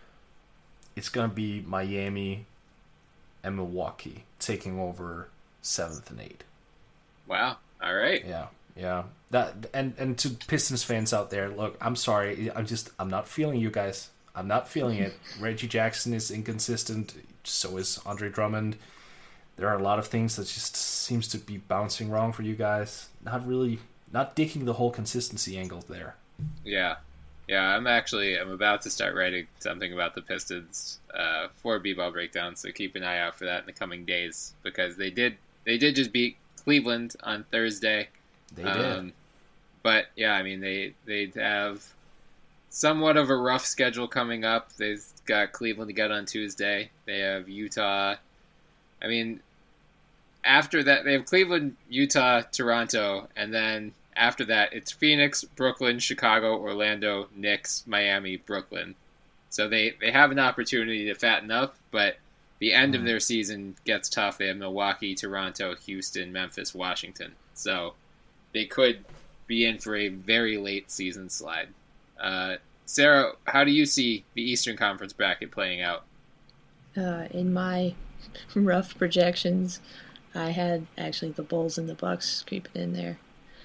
it's gonna be Miami and Milwaukee taking over seventh and eighth. Wow. All right. Yeah. Yeah. That and and to Pistons fans out there, look, I'm sorry. I'm just I'm not feeling you guys. I'm not feeling it. Reggie Jackson is inconsistent. So is Andre Drummond. There are a lot of things that just seems to be bouncing wrong for you guys. Not really, not digging the whole consistency angle there. Yeah. Yeah, I'm actually, I'm about to start writing something about the Pistons uh, for B-Ball Breakdown, so keep an eye out for that in the coming days, because they did, they did just beat Cleveland on Thursday. They did. Um, but, yeah, I mean, they, they have somewhat of a rough schedule coming up. They've got Cleveland to get on Tuesday. They have Utah. I mean, after that, they have Cleveland, Utah, Toronto, and then after that, it's Phoenix, Brooklyn, Chicago, Orlando, Knicks, Miami, Brooklyn. So they, they have an opportunity to fatten up, but the end mm. of their season gets tough. They have Milwaukee, Toronto, Houston, Memphis, Washington. So they could be in for a very late season slide. Uh, Sarah, how do you see the Eastern Conference bracket playing out? Uh, in my rough projections, I had actually the Bulls and the Bucks creeping in there.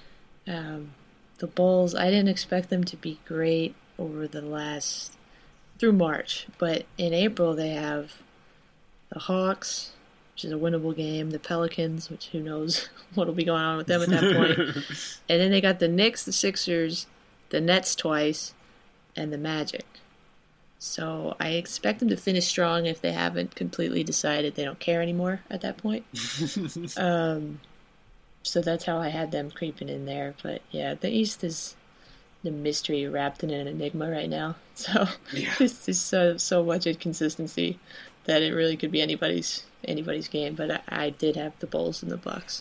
Um, the Bulls, I didn't expect them to be great over the last, through March, but in April they have the Hawks, which is a winnable game, the Pelicans, which who knows what will be going on with them at that point, and then they got the Knicks, the Sixers, the Nets twice, and the Magic. So I expect them to finish strong if they haven't completely decided they don't care anymore at that point. um... So that's how I had them creeping in there. But yeah, the East is the mystery wrapped in an enigma right now. So yeah. This is so so much inconsistency that it really could be anybody's anybody's game. But I, I did have the Bulls and the Bucks.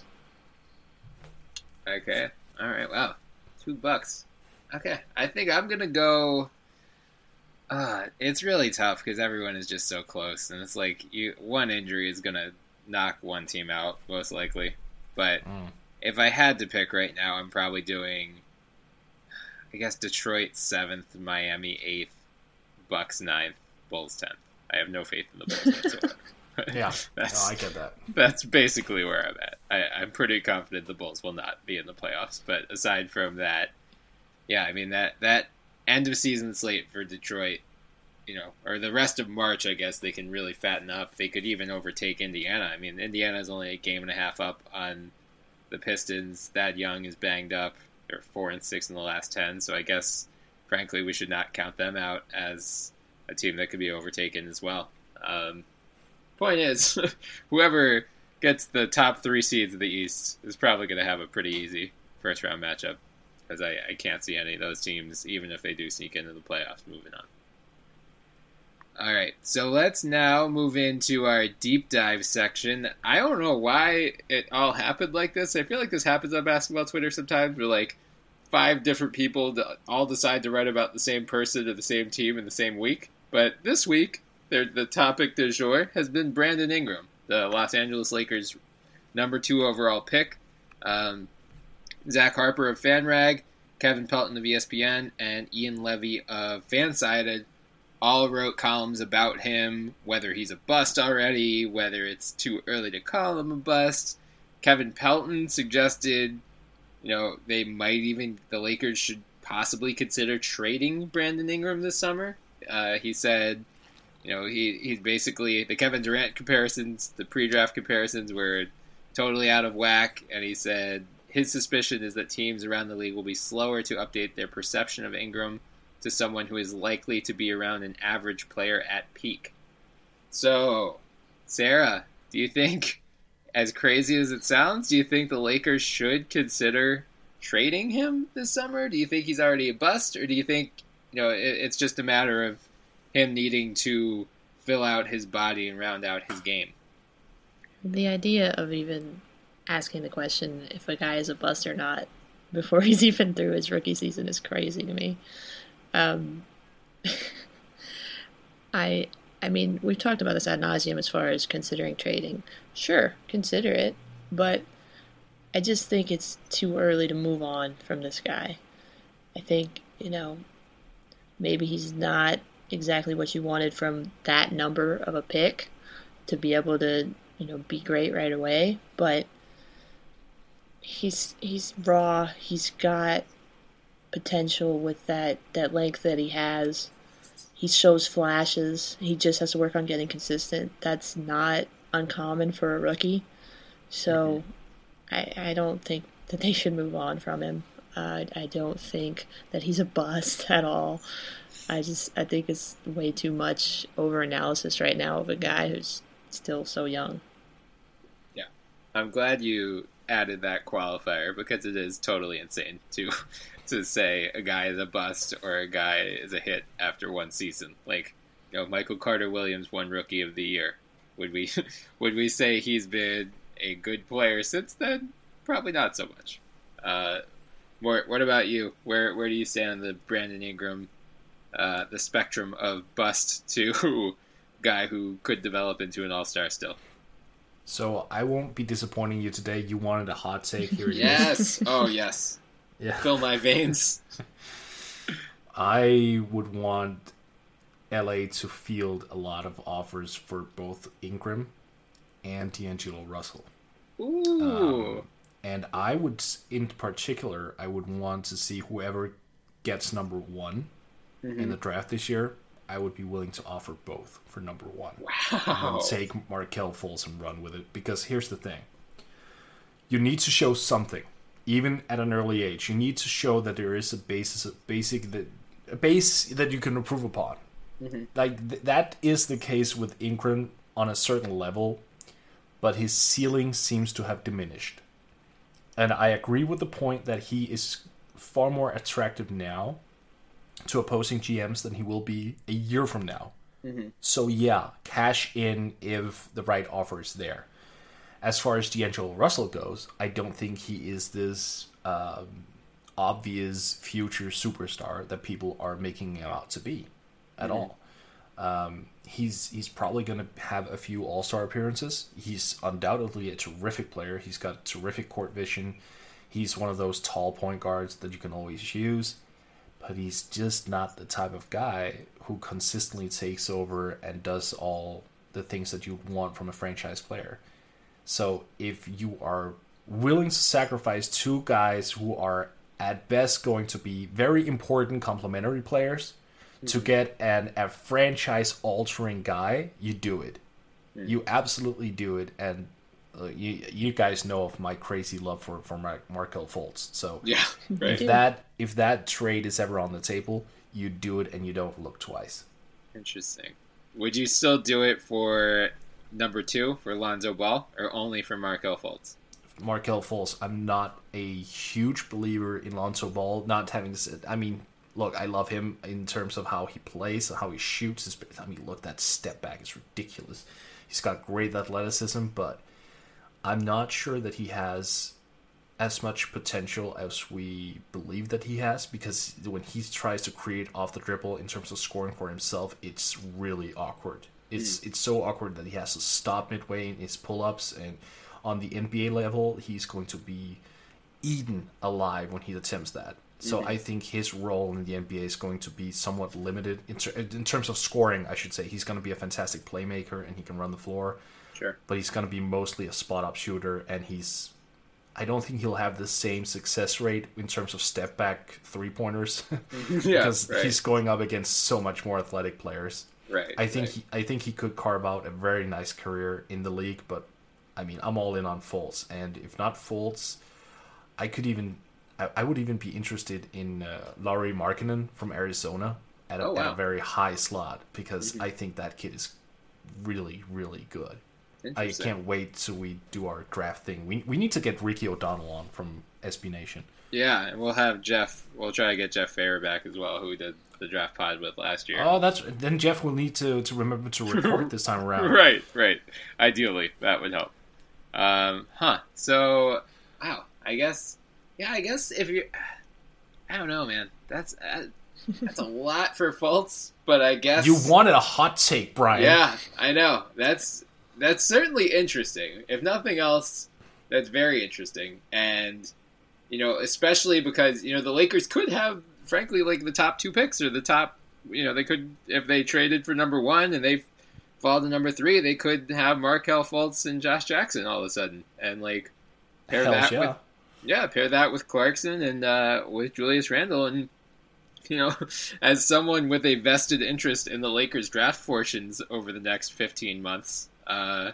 Okay. All right. Wow. Two Bucks. Okay. I think I'm gonna go. Uh, it's really tough because everyone is just so close, and it's like you one injury is gonna knock one team out most likely. But mm. if I had to pick right now, I'm probably doing, I guess, Detroit seventh, Miami eighth, Bucks ninth, Bulls tenth. I have no faith in the Bulls whatsoever. Yeah, that's, no, I get that. That's basically where I'm at. I, I'm pretty confident the Bulls will not be in the playoffs. But aside from that, yeah, I mean, that, that end of season slate for Detroit, you know, or the rest of March, I guess they can really fatten up. They could even overtake Indiana. I mean, Indiana is only a game and a half up on the Pistons. Thad Young is banged up. They're four and six in the last ten. So I guess, frankly, we should not count them out as a team that could be overtaken as well. Um, point is, whoever gets the top three seeds of the East is probably going to have a pretty easy first round matchup, because I, I can't see any of those teams, even if they do sneak into the playoffs, moving on. All right, so let's now move into our deep dive section. I don't know why it all happened like this. I feel like this happens on basketball Twitter sometimes, where like five different people all decide to write about the same person or the same team in the same week. But this week, the topic du jour has been Brandon Ingram, the Los Angeles Lakers' number two overall pick. Um, Zach Harper of FanRag, Kevin Pelton of E S P N, and Ian Levy of Fansided all wrote columns about him, whether he's a bust already, whether it's too early to call him a bust. Kevin Pelton suggested, you know, they might even, the Lakers should possibly consider trading Brandon Ingram this summer. Uh, he said, you know, he he's basically, the Kevin Durant comparisons, the pre-draft comparisons were totally out of whack, and he said his suspicion is that teams around the league will be slower to update their perception of Ingram to someone who is likely to be around an average player at peak. So, Sarah, do you think, as crazy as it sounds, do you think the Lakers should consider trading him this summer? Do you think he's already a bust, or do you think, you know, it, it's just a matter of him needing to fill out his body and round out his game? The idea of even asking the question if a guy is a bust or not before he's even through his rookie season is crazy to me. Um, I I mean, we've talked about this ad nauseum as far as considering trading. Sure, consider it, but I just think it's too early to move on from this guy. I think, you know, maybe he's not exactly what you wanted from that number of a pick to be able to, you know, be great right away, but he's he's raw. He's got potential with that, that length that he has. He shows flashes. He just has to work on getting consistent. That's not uncommon for a rookie. So mm-hmm. I, I don't think that they should move on from him. Uh, I don't think that he's a bust at all. I just I think it's way too much over-analysis right now of a guy who's still so young. Yeah. I'm glad you added that qualifier because it is totally insane to to say a guy is a bust or a guy is a hit after one season. Like, you know, Michael Carter-Williams won Rookie of the Year. Would we would we say he's been a good player since then? Probably not so much. Uh, Mort, what about you? Where where do you stand on the Brandon Ingram, uh, the spectrum of bust to guy who could develop into an all-star still? So I won't be disappointing you today. You wanted a hot take. Here it yes. is. Oh, yes. Yeah. Fill my veins. I would want L A to field a lot of offers for both Ingram and D'Angelo Russell. Ooh. Um, and I would, in particular, I would want to see whoever gets number one mm-hmm. in the draft this year. I would be willing to offer both for number one. Wow. And take Markelle Fultz and run with it. Because here's the thing. You need to show something. Even at an early age. You need to show that there is a basis, of basic that, a base that you can improve upon. Mm-hmm. Like, th- that is the case with Ingram on a certain level. But his ceiling seems to have diminished. And I agree with the point that he is far more attractive now to opposing G Ms than he will be a year from now. Mm-hmm. So yeah, cash in if the right offer is there. As far as D'Angelo Russell goes, I don't think he is this um, obvious future superstar that people are making him out to be at mm-hmm. all. Um, he's he's probably going to have a few all-star appearances. He's undoubtedly a terrific player. He's got terrific court vision. He's one of those tall point guards that you can always use. But he's just not the type of guy who consistently takes over and does all the things that you want from a franchise player. So if you are willing to sacrifice two guys who are at best going to be very important complementary players mm-hmm. to get an a franchise-altering guy, you do it. Mm-hmm. You absolutely do it, and uh, you you guys know of my crazy love for for Mar- Markelle Fultz. So yeah, right. if that if that trade is ever on the table, you do it and you don't look twice. Interesting. Would you still do it for number two for Lonzo Ball, or only for Markelle Fultz? Markelle Fultz. I'm not a huge believer in Lonzo Ball. Not having this, I mean, look, I love him in terms of how he plays, how he shoots. His, I mean, look, that step back is ridiculous. He's got great athleticism, but I'm not sure that he has as much potential as we believe that he has, because when he tries to create off the dribble in terms of scoring for himself, it's really awkward. It's mm. it's so awkward that he has to stop midway in his pull-ups, and on the N B A level, he's going to be eaten alive when he attempts that. So Mhm. I think his role in the N B A is going to be somewhat limited in, ter- in terms of scoring. I should say he's going to be a fantastic playmaker and he can run the floor, Sure. but he's going to be mostly a spot up shooter. And he's, I don't think he'll have the same success rate in terms of step back three pointers Yeah, because right. he's going up against so much more athletic players. Right. I think right. he, I think he could carve out a very nice career in the league, but I mean, I'm all in on Fultz, and if not Fultz, I could even, I, I would even be interested in uh, Lauri Markkanen from Arizona at a, Oh, at wow. a very high slot because Mhm. I think that kid is really, really good. I Interesting. can't wait till we do our draft thing. We we need to get Ricky O'Donnell on from S B Nation. Yeah, and we'll have Jeff. We'll try to get Jeff Fair back as well, who we did the draft pod with last year. Oh, that's then Jeff will need to, to remember to report this time around. Right, right. Ideally, that would help. Um, huh. So, wow. I guess. Yeah, I guess if you, I don't know, man. That's uh, that's a lot for Fultz, but I guess You wanted a hot take, Brian. Yeah, I know. That's that's certainly interesting. If nothing else, that's very interesting. And you know, especially because you know the Lakers could have, frankly, like the top two picks or the top. You know, they could if they traded for number one and they fall to number three, they could have Markelle Fultz and Josh Jackson all of a sudden, and like pair Hells that yeah. with yeah, pair that with Clarkson and uh, with Julius Randle, and you know, as someone with a vested interest in the Lakers draft fortunes over the next fifteen months, uh,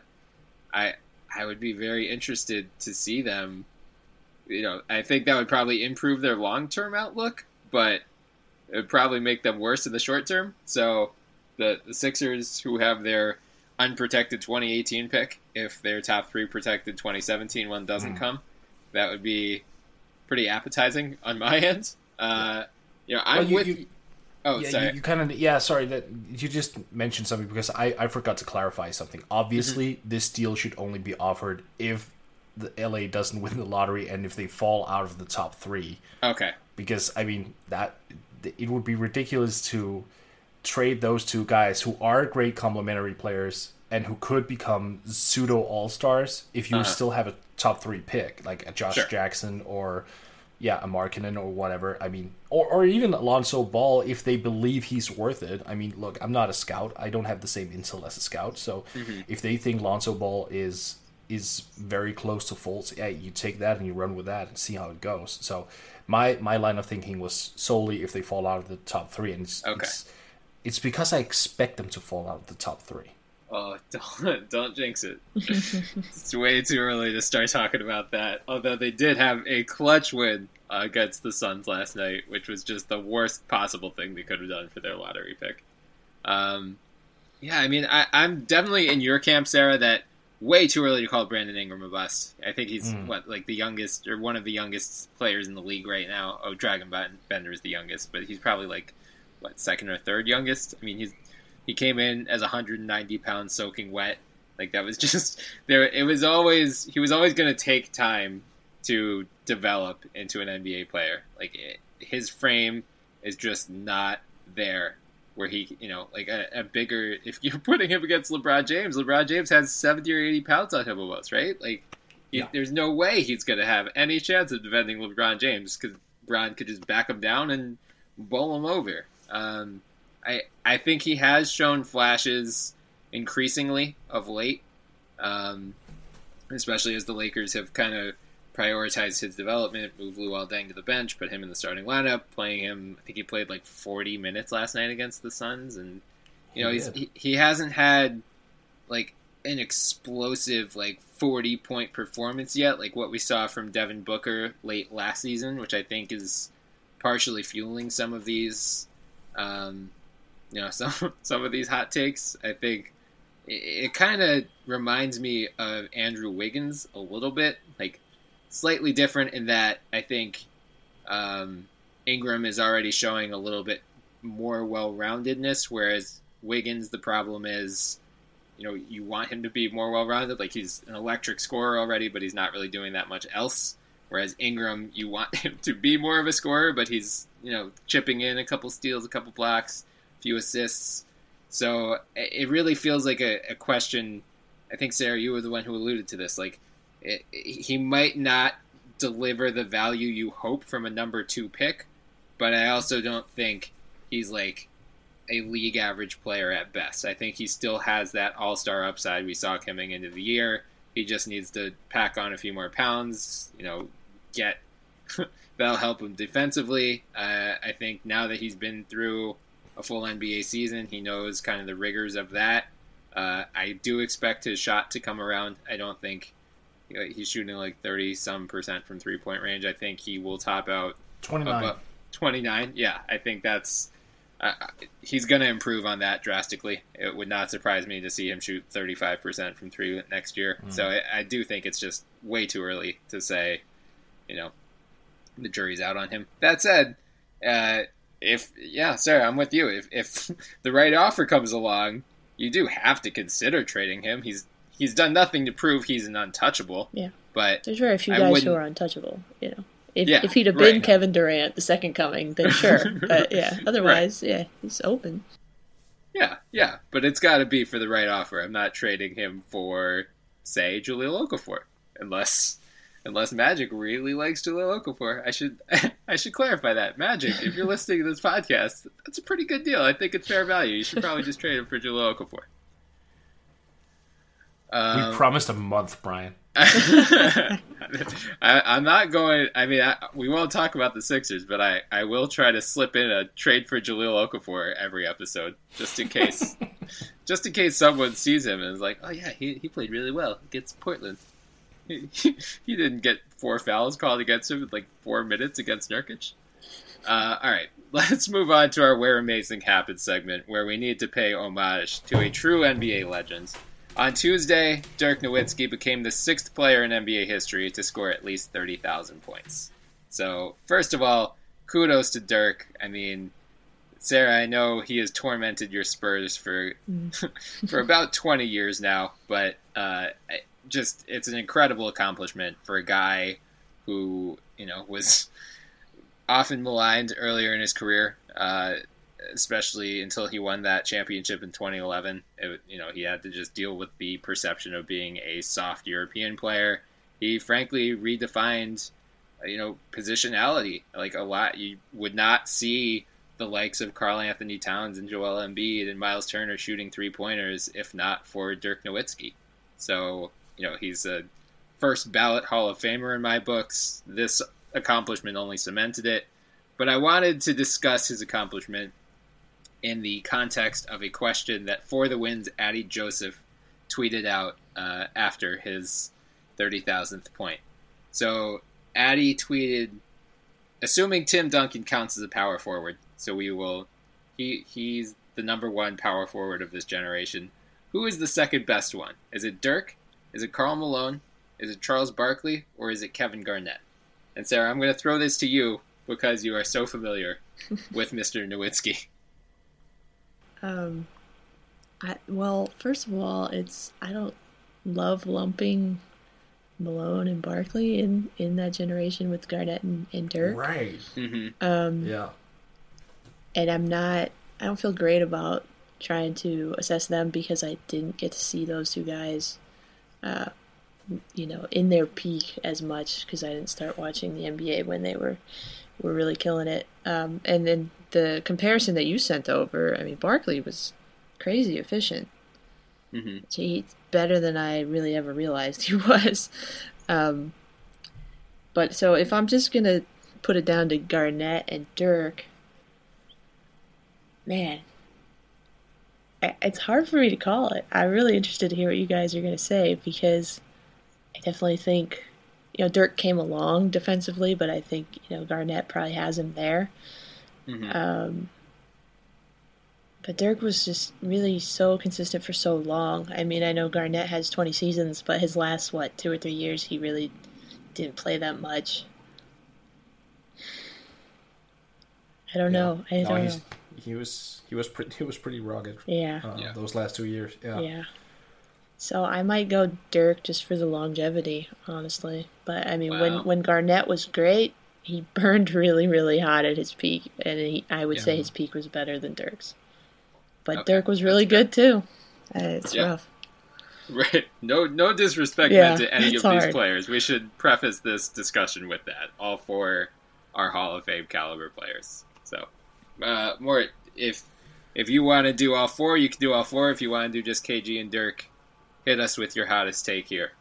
I I would be very interested to see them. You know, I think that would probably improve their long term outlook, but it would probably make them worse in the short term. So the the Sixers, who have their unprotected twenty eighteen pick, if their top three protected twenty seventeen one doesn't Mm. come, that would be pretty appetizing on my end. Uh, you know, I'm Well, you- with. you- oh, yeah, sorry. you, you kind of yeah. Sorry that you just mentioned something because I, I forgot to clarify something. Obviously, Mm-hmm. this deal should only be offered if the L A doesn't win the lottery and if they fall out of the top three. Okay. Because I mean that it would be ridiculous to trade those two guys who are great complementary players and who could become pseudo all stars if you Uh-huh. still have a top three pick like a Josh Sure. Jackson or yeah a Markkanen or whatever. I mean, or or even Alonso Ball if they believe he's worth it. I mean, look, I'm not a scout. I don't have the same intel as a scout. So Mm-hmm. if they think Alonso Ball is is very close to Fultz, yeah, you take that and you run with that and see how it goes. So my my line of thinking was solely if they fall out of the top three, and it's, Okay. it's, it's because I expect them to fall out of the top three. Oh, don't don't jinx it. It's way too early to start talking about that. Although they did have a clutch win uh, against the Suns last night, which was just the worst possible thing they could have done for their lottery pick. Um, yeah, I mean, I, I'm definitely in your camp, Sarah, that way too early to call Brandon Ingram a bust. I think he's, Mm. what, like the youngest, or one of the youngest players in the league right now. Oh, Dragon Bender is the youngest, but he's probably like, what, second or third youngest? I mean, he's he came in as one hundred ninety pounds soaking wet. Like, that was just, there. It was always, he was always going to take time to develop into an N B A player. Like, it, his frame is just not there where he, you know, like a, a bigger, if you're putting him against LeBron James, LeBron James has seventy or eighty pounds on him almost, right? Like, he, Yeah. there's no way he's going to have any chance of defending LeBron James because LeBron could just back him down and bowl him over. Um, I I think he has shown flashes increasingly of late, um, especially as the Lakers have kind of prioritized his development, move Luol Deng to the bench, put him in the starting lineup, playing him. I think he played like forty minutes last night against the Suns, and you know He he's, did. he he hasn't had like an explosive like forty point performance yet, like what we saw from Devin Booker late last season, which I think is partially fueling some of these, um, you know, some some of these hot takes. I think it, it kind of reminds me of Andrew Wiggins a little bit, like slightly different in that I think um, Ingram is already showing a little bit more well-roundedness, whereas Wiggins, the problem is, you know, you want him to be more well-rounded. Like, he's an electric scorer already, but he's not really doing that much else. Whereas Ingram, you want him to be more of a scorer, but he's, you know, chipping in a couple steals, a couple blocks, a few assists. So it really feels like a, a question. I think, Sarah, you were the one who alluded to this. Like, it, he might not deliver the value you hope from a number two pick, but I also don't think he's like a league average player at best. I think he still has that all-star upside we saw coming into the year. He just needs to pack on a few more pounds, you know, get that'll help him defensively. Uh, I think now that he's been through a full N B A season, he knows kind of the rigors of that. Uh, I do expect his shot to come around. I don't think you know, he's shooting like thirty some percent from three point range. I think he will top out twenty-nine. twenty-nine. Yeah, I think that's uh, he's going to improve on that drastically. It would not surprise me to see him shoot thirty-five percent from three next year. Mm. So I, I do think it's just way too early to say, you know, the jury's out on him. That said, uh, if yeah, Sarah, I'm with you. If if the right offer comes along, you do have to consider trading him. He's he's done nothing to prove he's an untouchable. Yeah, but there's very few guys who are untouchable. You know, if yeah, if he'd have been right. Kevin Durant, the second coming, then sure. But yeah, otherwise, right. yeah, he's open. Yeah, yeah, but it's got to be for the right offer. I'm not trading him for, say, Jahlil Okafor, unless. Unless Magic really likes Jahlil Okafor. I should I should clarify that. Magic, if you're listening to this podcast, that's a pretty good deal. I think it's fair value. You should probably just trade him for Jahlil Okafor. Um, we promised a month, Brian. I, I'm not going... I mean, I, we won't talk about the Sixers, but I, I will try to slip in a trade for Jahlil Okafor every episode, just in case just in case someone sees him and is like, oh yeah, he, he played really well against Portland. He, he didn't get four fouls called against him in like four minutes against Nurkic. Uh, all right, let's move on to our Where Amazing Happens segment, where we need to pay homage to a true N B A legend. On Tuesday, Dirk Nowitzki became the sixth player in N B A history to score at least thirty thousand points. So, first of all, kudos to Dirk. I mean, Sarah, I know he has tormented your Spurs for for about twenty years now, but uh, just it's an incredible accomplishment for a guy who, you know, was often maligned earlier in his career, uh, especially until he won that championship in twenty eleven. It, you know, he had to just deal with the perception of being a soft European player. He frankly redefined, you know, positionality. Like a lot, you would not see the likes of Karl Anthony Towns and Joel Embiid and Miles Turner shooting three-pointers if not for Dirk Nowitzki. So, you know, he's a first ballot Hall of Famer in my books. This accomplishment only cemented it. But I wanted to discuss his accomplishment in the context of a question that For the Win's Addy Joseph tweeted out uh, after his thirty thousandth point. So Addy tweeted, assuming Tim Duncan counts as a power forward, so we will, he he's the number one power forward of this generation. Who is the second best one? Is it Dirk? Is it Karl Malone? Is it Charles Barkley? Or is it Kevin Garnett? And Sarah, I'm going to throw this to you because you are so familiar with Mister Nowitzki. Um, I, well, first of all, it's I don't love lumping Malone and Barkley in, in that generation with Garnett and, and Dirk. Right. Mm-hmm. Um, yeah. And I'm not, I don't feel great about trying to assess them because I didn't get to see those two guys, uh, you know, in their peak as much because I didn't start watching the N B A when they were were really killing it. Um, and then the comparison that you sent over, I mean, Barkley was crazy efficient. Mm-hmm. He's better than I really ever realized he was. Um, but so if I'm just going to put it down to Garnett and Dirk, man, it's hard for me to call it. I'm really interested to hear what you guys are going to say because I definitely think, you know, Dirk came along defensively, but I think, you know, Garnett probably has him there. Mm-hmm. Um, but Dirk was just really so consistent for so long. I mean, I know Garnett has twenty seasons, but his last, what, two or three years, he really didn't play that much. I don't yeah. know. I no, don't he's, know. He was he was pretty he was pretty rugged. Yeah. Uh, yeah. Those last two years. Yeah. Yeah. So I might go Dirk just for the longevity, honestly. But I mean, Wow. when when Garnett was great, he burned really, really hot at his peak, and he, I would Yeah. say his peak was better than Dirk's. But Okay. Dirk was really good too. Uh, it's Yeah. rough. Right. No no disrespect Yeah, meant to any of it's these hard. players. We should preface this discussion with that. All four are Hall of Fame caliber players. So, uh, more if if you want to do all four, you can do all four. If you want to do just K G and Dirk, hit us with your hottest take here.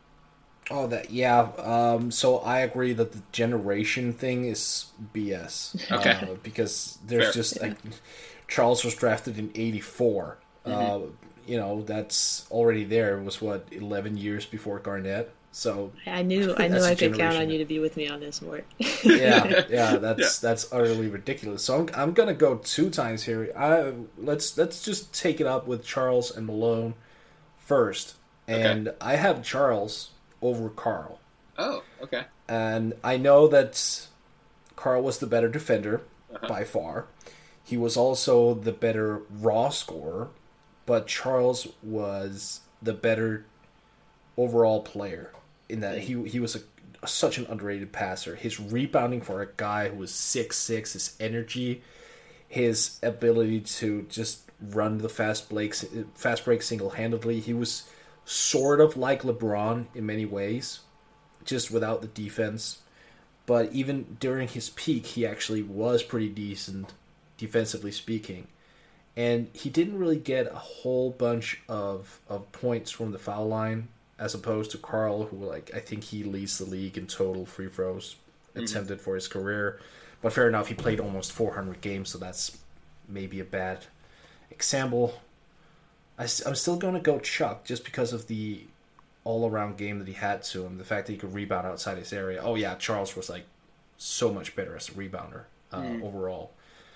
Oh, that yeah. Um, so I agree that the generation thing is B S. Okay. Uh, because there's Fair. just like Charles was drafted in eighty-four. Mm-hmm. Uh, you know, that's already there. It was what eleven years before Garnett. So I knew I knew That's I a could count generation. on you to be with me on this, Mort. yeah, yeah, that's Yeah. that's utterly ridiculous. So I'm I'm gonna go two times here. I let's let's just take it up with Charles and Malone first, and Okay. I have Charles over Carl, Oh, okay. and I know that Carl was the better defender Uh-huh. by far. He was also the better raw scorer, but Charles was the better overall player in that he he was a such an underrated passer. His rebounding for a guy who was six six, his energy, his ability to just run the fast breaks, fast break single handedly. He was sort of like LeBron in many ways, just without the defense. But even during his peak, he actually was pretty decent, defensively speaking. And he didn't really get a whole bunch of, of points from the foul line, as opposed to Carl, who like I think he leads the league in total free throws attempted for his career. But fair enough, he played almost four hundred games, so that's maybe a bad example. I, am still going to go Chuck just because of the all-around game that he had to him. The fact that he could rebound outside his area. Oh yeah, Charles was like so much better as a rebounder uh, Mm. overall.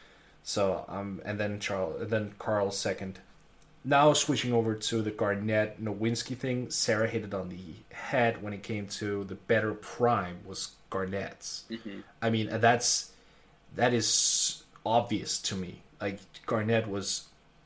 So um, and then Charles, and then Carl second. Now switching over to the Garnett Nowinski thing, Sarah hit it on the head when it came to the better prime was Garnett's. Mhm. I mean, that's that is obvious to me. Like Garnett was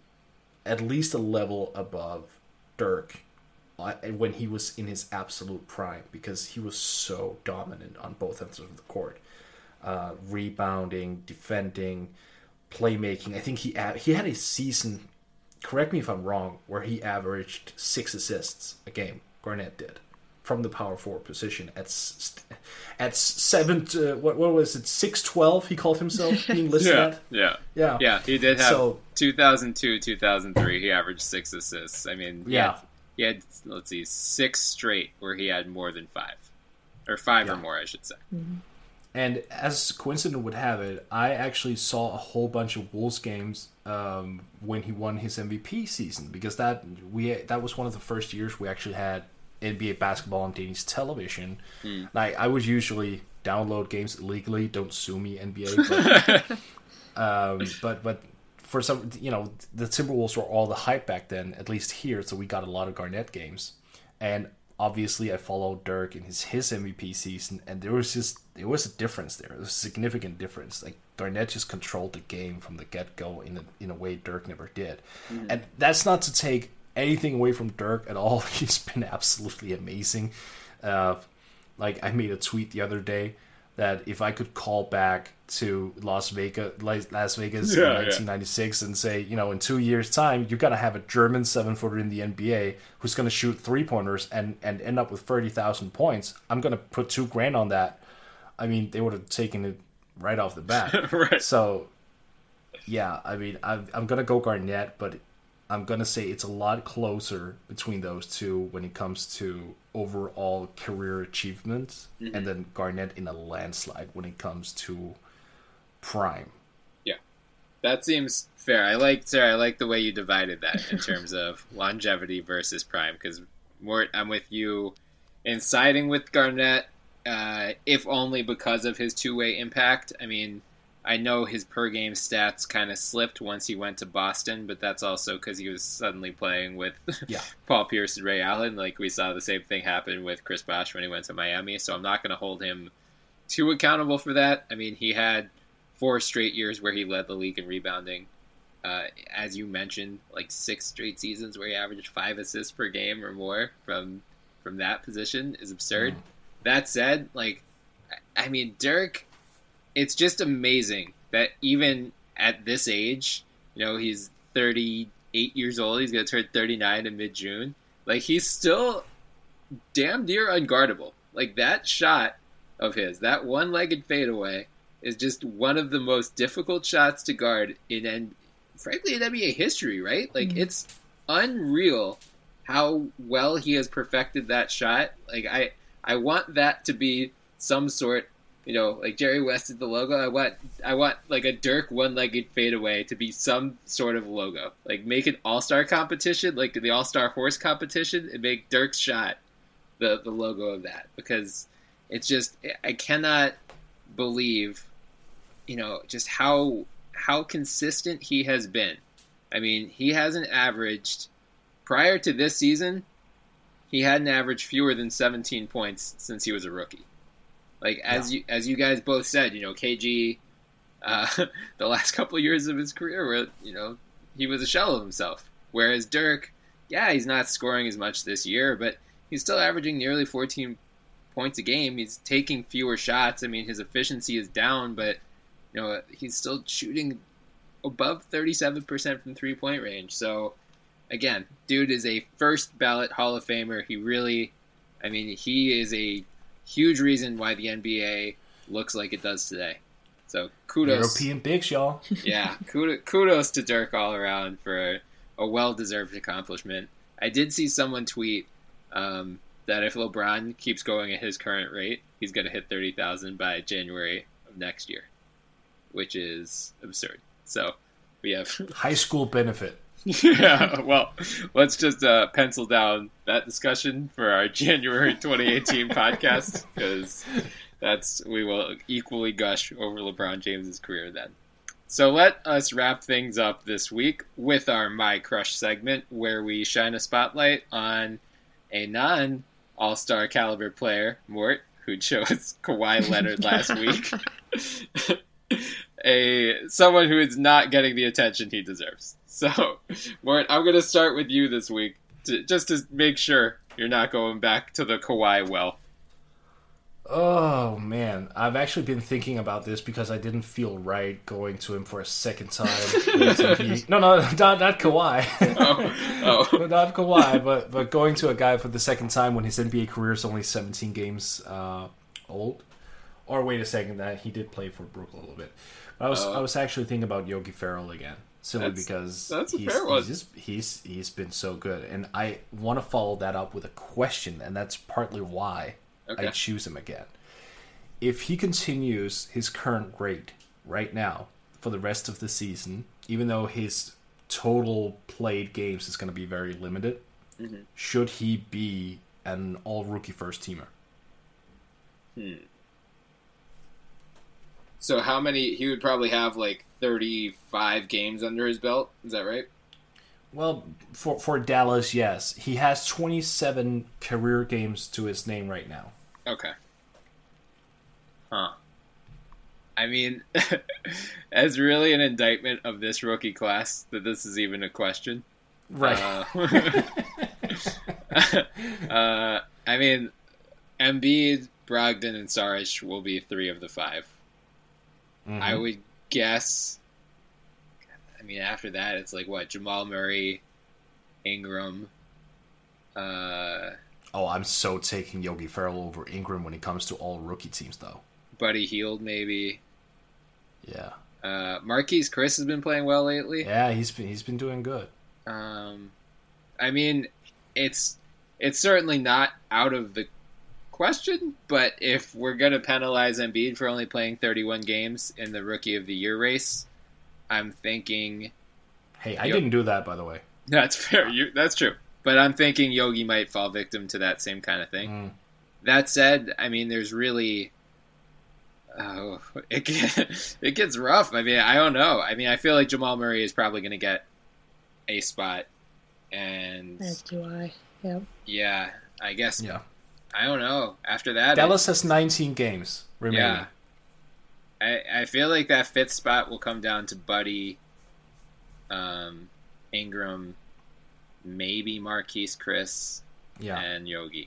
at least a level above Dirk uh, when he was in his absolute prime because he was so dominant on both ends of the court, uh, rebounding, defending, playmaking. I think he a- he had a season. Correct me if I'm wrong, where he averaged six assists a game. Garnett did from the power forward position at s- at seven. To, what what was it? Six twelve. He called himself being listed Yeah, at. yeah, Yeah, yeah. He did have So- two thousand two, two thousand three. He averaged six assists. I mean, he Yeah. had, he had let's see, six straight where he had more than five, or five Yeah. or more, I should say. And as coincidence would have it, I actually saw a whole bunch of Wolves games um, when he won his M V P season because that we that was one of the first years we actually had N B A basketball on Danish television. Hmm. Like I would usually download games illegally. Don't sue me, N B A. But, um, but but for some, you know, the Timberwolves were all the hype back then, at least here. So we got a lot of Garnett games, and obviously I followed Dirk in his his M V P season, and there was just there was a difference there. There was a significant difference. Like Garnett just controlled the game from the get go in a in a way Dirk never did, Mm-hmm. and that's not to take anything away from Dirk at all. He's been absolutely amazing. Uh, like I made a tweet the other day that if I could call back to Las Vegas, Las Vegas Yeah, in yeah. nineteen ninety-six and say, you know, in two years' time, you're gonna have a German seven footer in the N B A who's gonna shoot three pointers and and end up with thirty thousand points. I'm gonna put two grand on that. I mean, they would have taken it right off the bat. Right. So, yeah, I mean, I'm I'm gonna go Garnett, but I'm gonna say it's a lot closer between those two when it comes to overall career achievements, Mm-hmm. and then Garnett in a landslide when it comes to prime. That seems fair. I like, Sarah. I like the way you divided that in terms of longevity versus prime. Because Mort, I'm with you in siding with Garnett, uh, if only because of his two-way impact. I mean, I know his per-game stats kind of slipped once he went to Boston, but that's also because he was suddenly playing with Yeah. Paul Pierce and Ray Allen. Like we saw the same thing happen with Chris Bosh when he went to Miami. So I'm not going to hold him too accountable for that. I mean, he had four straight years where he led the league in rebounding. Uh, as you mentioned, like six straight seasons where he averaged five assists per game or more from from that position is absurd. Mm. That said, like, I I mean, Dirk, it's just amazing that even at this age, you know, he's thirty-eight years old. He's going to turn thirty-nine in mid-June. Like, he's still damn near unguardable. Like, that shot of his, that one-legged fadeaway, is just one of the most difficult shots to guard in, and frankly, in N B A history, right? Like, mm-hmm. it's unreal how well he has perfected that shot. Like, I, I want that to be some sort, you know, like Jerry West is the logo. I want, I want like a Dirk one-legged fadeaway to be some sort of logo. Like, make an all-star competition, like the all-star horse competition, and make Dirk's shot the, the logo of that. Because it's just, I cannot believe, you know, just how how consistent he has been. I mean, he hasn't averaged, prior to this season, he hadn't averaged fewer than seventeen points since he was a rookie. Like, as yeah. you as you guys both said, you know, K G, uh, the last couple of years of his career, where, you know, he was a shell of himself. Whereas Dirk, yeah, he's not scoring as much this year, but he's still averaging nearly fourteen points a game. He's taking fewer shots. I mean, his efficiency is down, but, you know, he's still shooting above thirty-seven percent from three-point range. So, again, dude is a first ballot Hall of Famer. He really, I mean, he is a huge reason why the N B A looks like it does today. So, kudos. European bigs, y'all. Yeah, kudos to Dirk all around for a, a well-deserved accomplishment. I did see someone tweet um, that if LeBron keeps going at his current rate, he's going to hit thirty thousand by January of next year, which is absurd. So we have high school benefit. Yeah, well, let's just uh, pencil down that discussion for our January twenty eighteen podcast, because that's we will equally gush over LeBron James's career then. So let us wrap things up this week with our My Crush segment, where we shine a spotlight on a non-all-star caliber player, Mort, who chose Kawhi Leonard last week. a someone who is not getting the attention he deserves. So, Mort, I'm going to start with you this week, to, just to make sure you're not going back to the Kawhi well. Oh, man. I've actually been thinking about this because I didn't feel right going to him for a second time. no, no, not, not Kawhi. Oh, oh. Not Kawhi, but, but going to a guy for the second time when his N B A career is only seventeen games uh, old. Or wait a second, that he did play for Brooklyn a little bit. But I was uh, I was actually thinking about Yogi Ferrell again. Simply that's, because that's he's, he's, just, he's he's been so good. And I want to follow that up with a question, and that's partly why okay. I choose him again. If he continues his current rate right now for the rest of the season, even though his total played games is going to be very limited, mm-hmm. should he be an all-rookie first-teamer? Hmm. So how many... He would probably have, like, thirty-five games under his belt. Is that right? Well, for for Dallas, yes. He has twenty-seven career games to his name right now. Okay. Huh. I mean, that's really an indictment of this rookie class that this is even a question. Right. Uh, uh, I mean, Embiid, Brogdon, and Saric will be three of the five. Mm-hmm. I would guess... I mean, after that, it's like, what, Jamal Murray, Ingram... Uh, oh, I'm so taking Yogi Ferrell over Ingram when it comes to all rookie teams, though. Buddy Hield, maybe. Yeah. Uh, Marquise Chris has been playing well lately. Yeah, he's been he's been doing good. Um, I mean, it's it's certainly not out of the question, but if we're gonna penalize Embiid for only playing thirty-one games in the Rookie of the Year race, I'm thinking. Hey, I Yo- didn't do that, by the way. That's fair. You, that's true. But I'm thinking Yogi might fall victim to that same kind of thing. Mm. That said, I mean, there's really... Oh, it gets, it gets rough. I mean, I don't know. I mean, I feel like Jamal Murray is probably going to get a spot. And... As do I. Yep. Yeah, I guess... Yeah. I don't know. After that... Dallas it, has nineteen games remaining. Yeah. I, I feel like that fifth spot will come down to Buddy, um, Ingram... Maybe Marquise Chris yeah. and Yogi.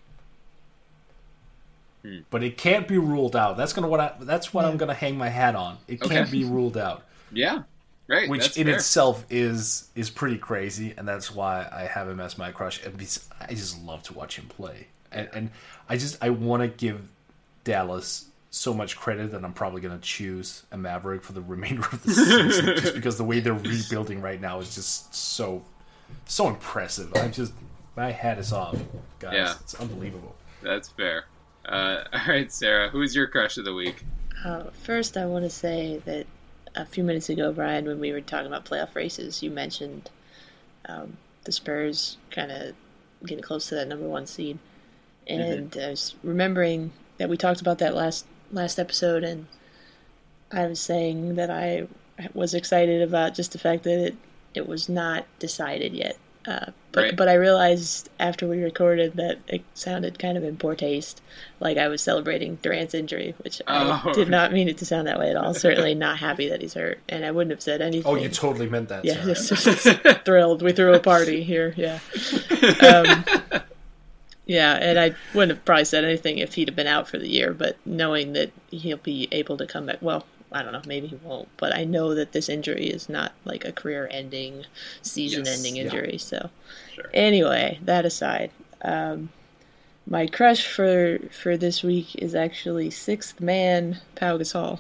Hmm. But it can't be ruled out. That's gonna what I, that's what yeah. I'm gonna hang my hat on. It okay. can't be ruled out. Yeah. Right. Which that's in fair. itself is is pretty crazy, and that's why I have him as my crush. And I just love to watch him play. And, and I just I want to give Dallas so much credit that I'm probably going to choose a Maverick for the remainder of the season, just because the way they're rebuilding right now is just so so impressive. I'm just my hat is off, guys. Yeah. It's unbelievable. That's fair. Uh, all right, Sarah, who's your crush of the week? Uh, first, I want to say that a few minutes ago, Brian, when we were talking about playoff races, you mentioned um, the Spurs kind of getting close to that number one seed. And mm-hmm. I was remembering that we talked about that last last episode, and I was saying that I was excited about just the fact that it, it was not decided yet. Uh, but right. but I realized after we recorded that it sounded kind of in poor taste, like I was celebrating Durant's injury, which I oh. did not mean it to sound that way at all. Certainly not happy that he's hurt, and I wouldn't have said anything. Oh, you totally meant that. Yeah, just, just thrilled. We threw a party here. Yeah, um, yeah, and I wouldn't have probably said anything if he'd have been out for the year. But knowing that he'll be able to come back, well. I don't know, maybe he won't, but I know that this injury is not like a career-ending, season-ending yes, injury. yeah. So, sure. Anyway, that aside, um, my crush for for this week is actually sixth man Pau Gasol.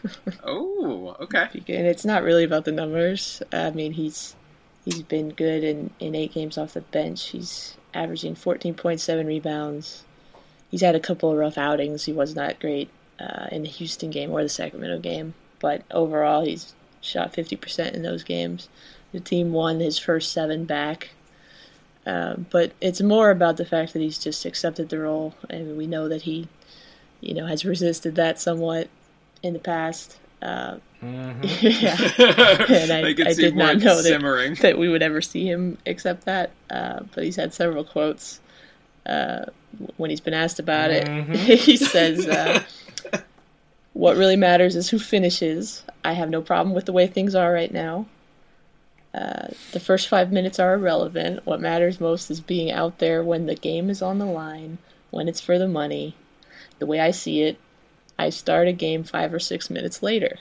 Oh, okay. And it's not really about the numbers. I mean, he's he's been good in, in eight games off the bench. He's averaging fourteen point seven rebounds. He's had a couple of rough outings. He was not great. Uh, in the Houston game or the Sacramento game. But overall, he's shot fifty percent in those games. The team won his first seven back. Um, but it's more about the fact that he's just accepted the role. And we know that he, you know, has resisted that somewhat in the past. Uh, mm-hmm. Yeah. And I, I, I did not know that, that we would ever see him accept that. Uh, but he's had several quotes. Uh, when he's been asked about mm-hmm. it, he says... Uh, What really matters is who finishes. I have no problem with the way things are right now. Uh, the first five minutes are irrelevant. What matters most is being out there when the game is on the line, when it's for the money. The way I see it, I start a game five or six minutes later.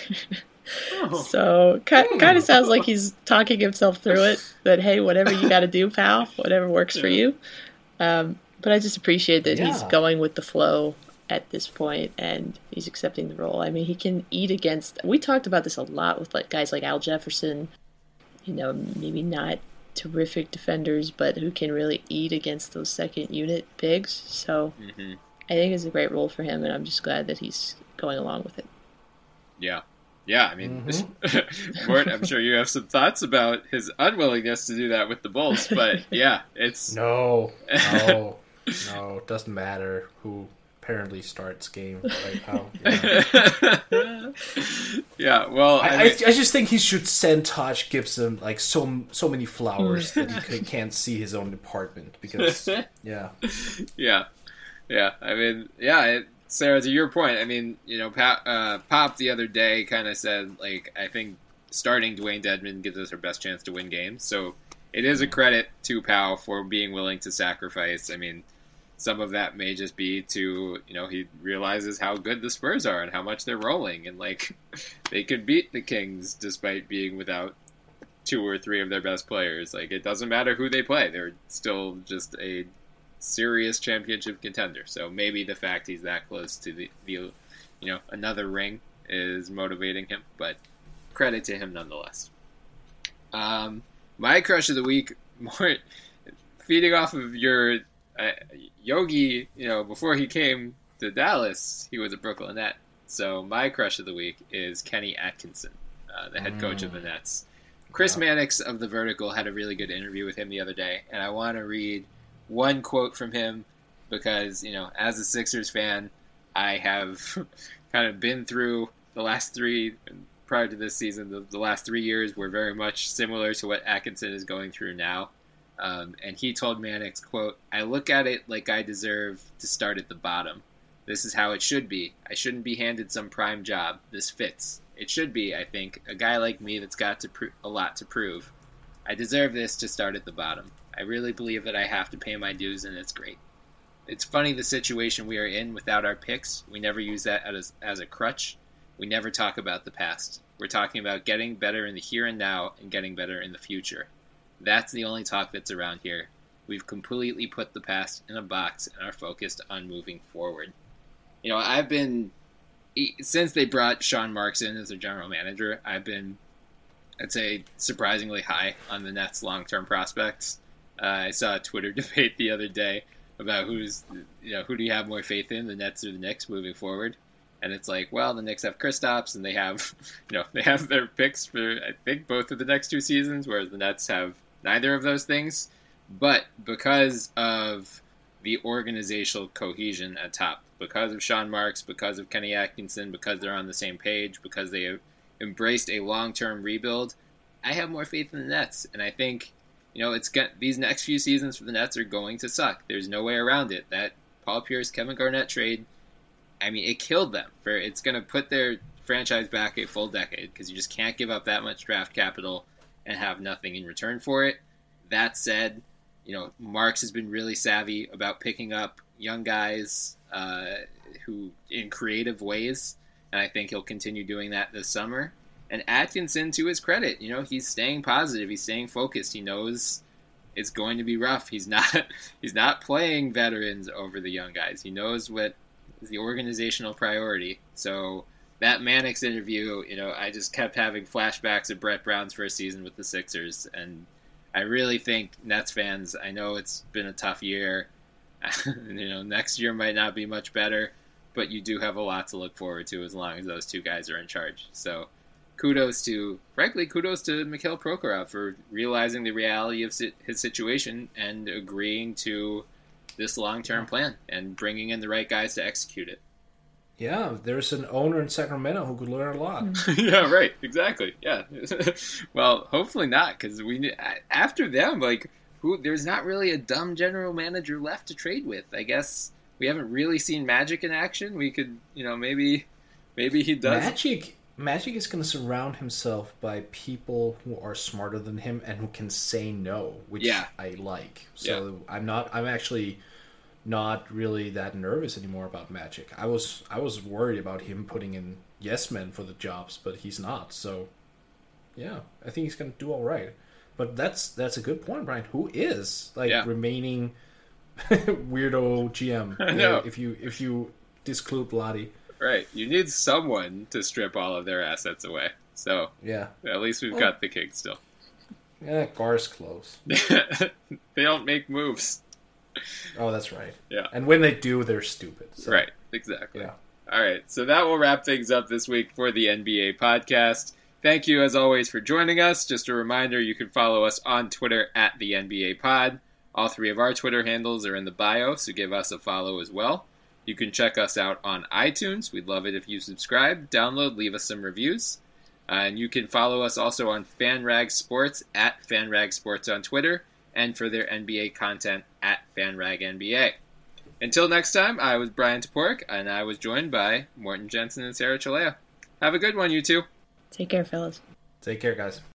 oh. So kind, kind of sounds like he's talking himself through it, that, hey, whatever you got to do, pal, whatever works yeah. for you. Um, but I just appreciate that yeah. he's going with the flow at this point, and he's accepting the role. I mean, he can eat against... We talked about this a lot with like guys like Al Jefferson, you know, maybe not terrific defenders, but who can really eat against those second-unit bigs. So mm-hmm. I think it's a great role for him, and I'm just glad that he's going along with it. Yeah. Yeah, I mean, mm-hmm. Mort, I'm sure you have some thoughts about his unwillingness to do that with the Bulls, but yeah, it's... No, no, no, it doesn't matter who... apparently starts game right now. Yeah, yeah well, I, I, mean, I, I just think he should send Taj Gibson like so so many flowers that he can't see his own apartment because yeah, yeah, yeah. I mean, yeah. It, Sarah, to your point, I mean, you know, Pop, uh, Pop the other day kind of said like, I think starting Dwayne Dedmon gives us our best chance to win games. So it is a credit to Pau for being willing to sacrifice. I mean. Some of that may just be to, you know, he realizes how good the Spurs are and how much they're rolling. And, like, they could beat the Kings despite being without two or three of their best players. Like, it doesn't matter who they play. They're still just a serious championship contender. So maybe the fact he's that close to the, the you know, another ring is motivating him. But credit to him nonetheless. Um, my crush of the week, more feeding off of your... Uh, Yogi, you know, before he came to Dallas, he was a Brooklyn Net. So my crush of the week is Kenny Atkinson, uh, the head mm. coach of the Nets. Chris yeah. Mannix of The Vertical had a really good interview with him the other day, and I want to read one quote from him because, you know, as a Sixers fan, I have kind of been through the last three, prior to this season, the, the last three years were very much similar to what Atkinson is going through now. Um, and he told Mannix, quote, I look at it like I deserve to start at the bottom. This is how it should be. I shouldn't be handed some prime job. This fits. It should be, I think, a guy like me that's got to pro- a lot to prove. I deserve this to start at the bottom. I really believe that I have to pay my dues, and it's great. It's funny the situation we are in without our picks. We never use that as, as a crutch. We never talk about the past. We're talking about getting better in the here and now and getting better in the future. That's the only talk that's around here. We've completely put the past in a box and are focused on moving forward. You know, I've been since they brought Sean Marks in as their general manager, I've been, I'd say, surprisingly high on the Nets' long-term prospects. Uh, I saw a Twitter debate the other day about who's, you know, who do you have more faith in, the Nets or the Knicks moving forward? And it's like, well, the Knicks have Kristaps, and they have, you know, they have their picks for, I think, both of the next two seasons, whereas the Nets have neither of those things. But because of the organizational cohesion at top, because of Sean Marks, because of Kenny Atkinson, because they're on the same page, because they have embraced a long-term rebuild, I have more faith in the Nets. And I think, you know, it's got, these next few seasons for the Nets are going to suck. There's no way around it. That Paul Pierce, Kevin Garnett trade, I mean, it killed them. For It's going to put their franchise back a full decade because you just can't give up that much draft capital and have nothing in return for it. That said, you know, Marks has been really savvy about picking up young guys uh, who in creative ways, and I think he'll continue doing that this summer. And Atkinson, to his credit, you know, he's staying positive, he's staying focused. He knows it's going to be rough. He's not he's not playing veterans over the young guys. He knows what is the organizational priority. So that Mannix interview, you know, I just kept having flashbacks of Brett Brown's first season with the Sixers, and I really think Nets fans, I know it's been a tough year. You know, next year might not be much better, but you do have a lot to look forward to as long as those two guys are in charge. So kudos to, frankly, kudos to Mikhail Prokhorov for realizing the reality of his situation and agreeing to this long-term plan and bringing in the right guys to execute it. Yeah, there's an owner in Sacramento who could learn a lot. Yeah, right. Exactly. Yeah. Well, hopefully not, because we after them, like, who? There's not really a dumb general manager left to trade with. I guess we haven't really seen Magic in action. We could, you know, maybe, maybe he does. Magic, Magic is going to surround himself by people who are smarter than him and who can say no, which yeah. I like. So yeah. I'm not. I'm actually not really that nervous anymore about Magic. I was I was worried about him putting in yes men for the jobs, but he's not. So yeah, I think he's gonna do all right. But that's that's a good point, Brian. Who is like yeah. remaining weirdo G M? I know. If you if you disclude Lottie. Right. You need someone to strip all of their assets away. So yeah. At least we've well, got the Kings still. Yeah, Gar's close. They don't make moves. Oh, that's right. Yeah. And when they do, they're stupid. So. Right. Exactly. Yeah. All right. So that will wrap things up this week for the N B A podcast. Thank you, as always, for joining us. Just a reminder, you can follow us on Twitter at the N B A pod. All three of our Twitter handles are in the bio, so give us a follow as well. You can check us out on iTunes. We'd love it if you subscribe, download, leave us some reviews. Uh, and you can follow us also on FanRag Sports at FanRag Sports on Twitter, and for their N B A content at FanRag N B A. Until next time, I was Brian Toporek, and I was joined by Morten Jensen and Sarah Chalea. Have a good one, you two. Take care, fellas. Take care, guys.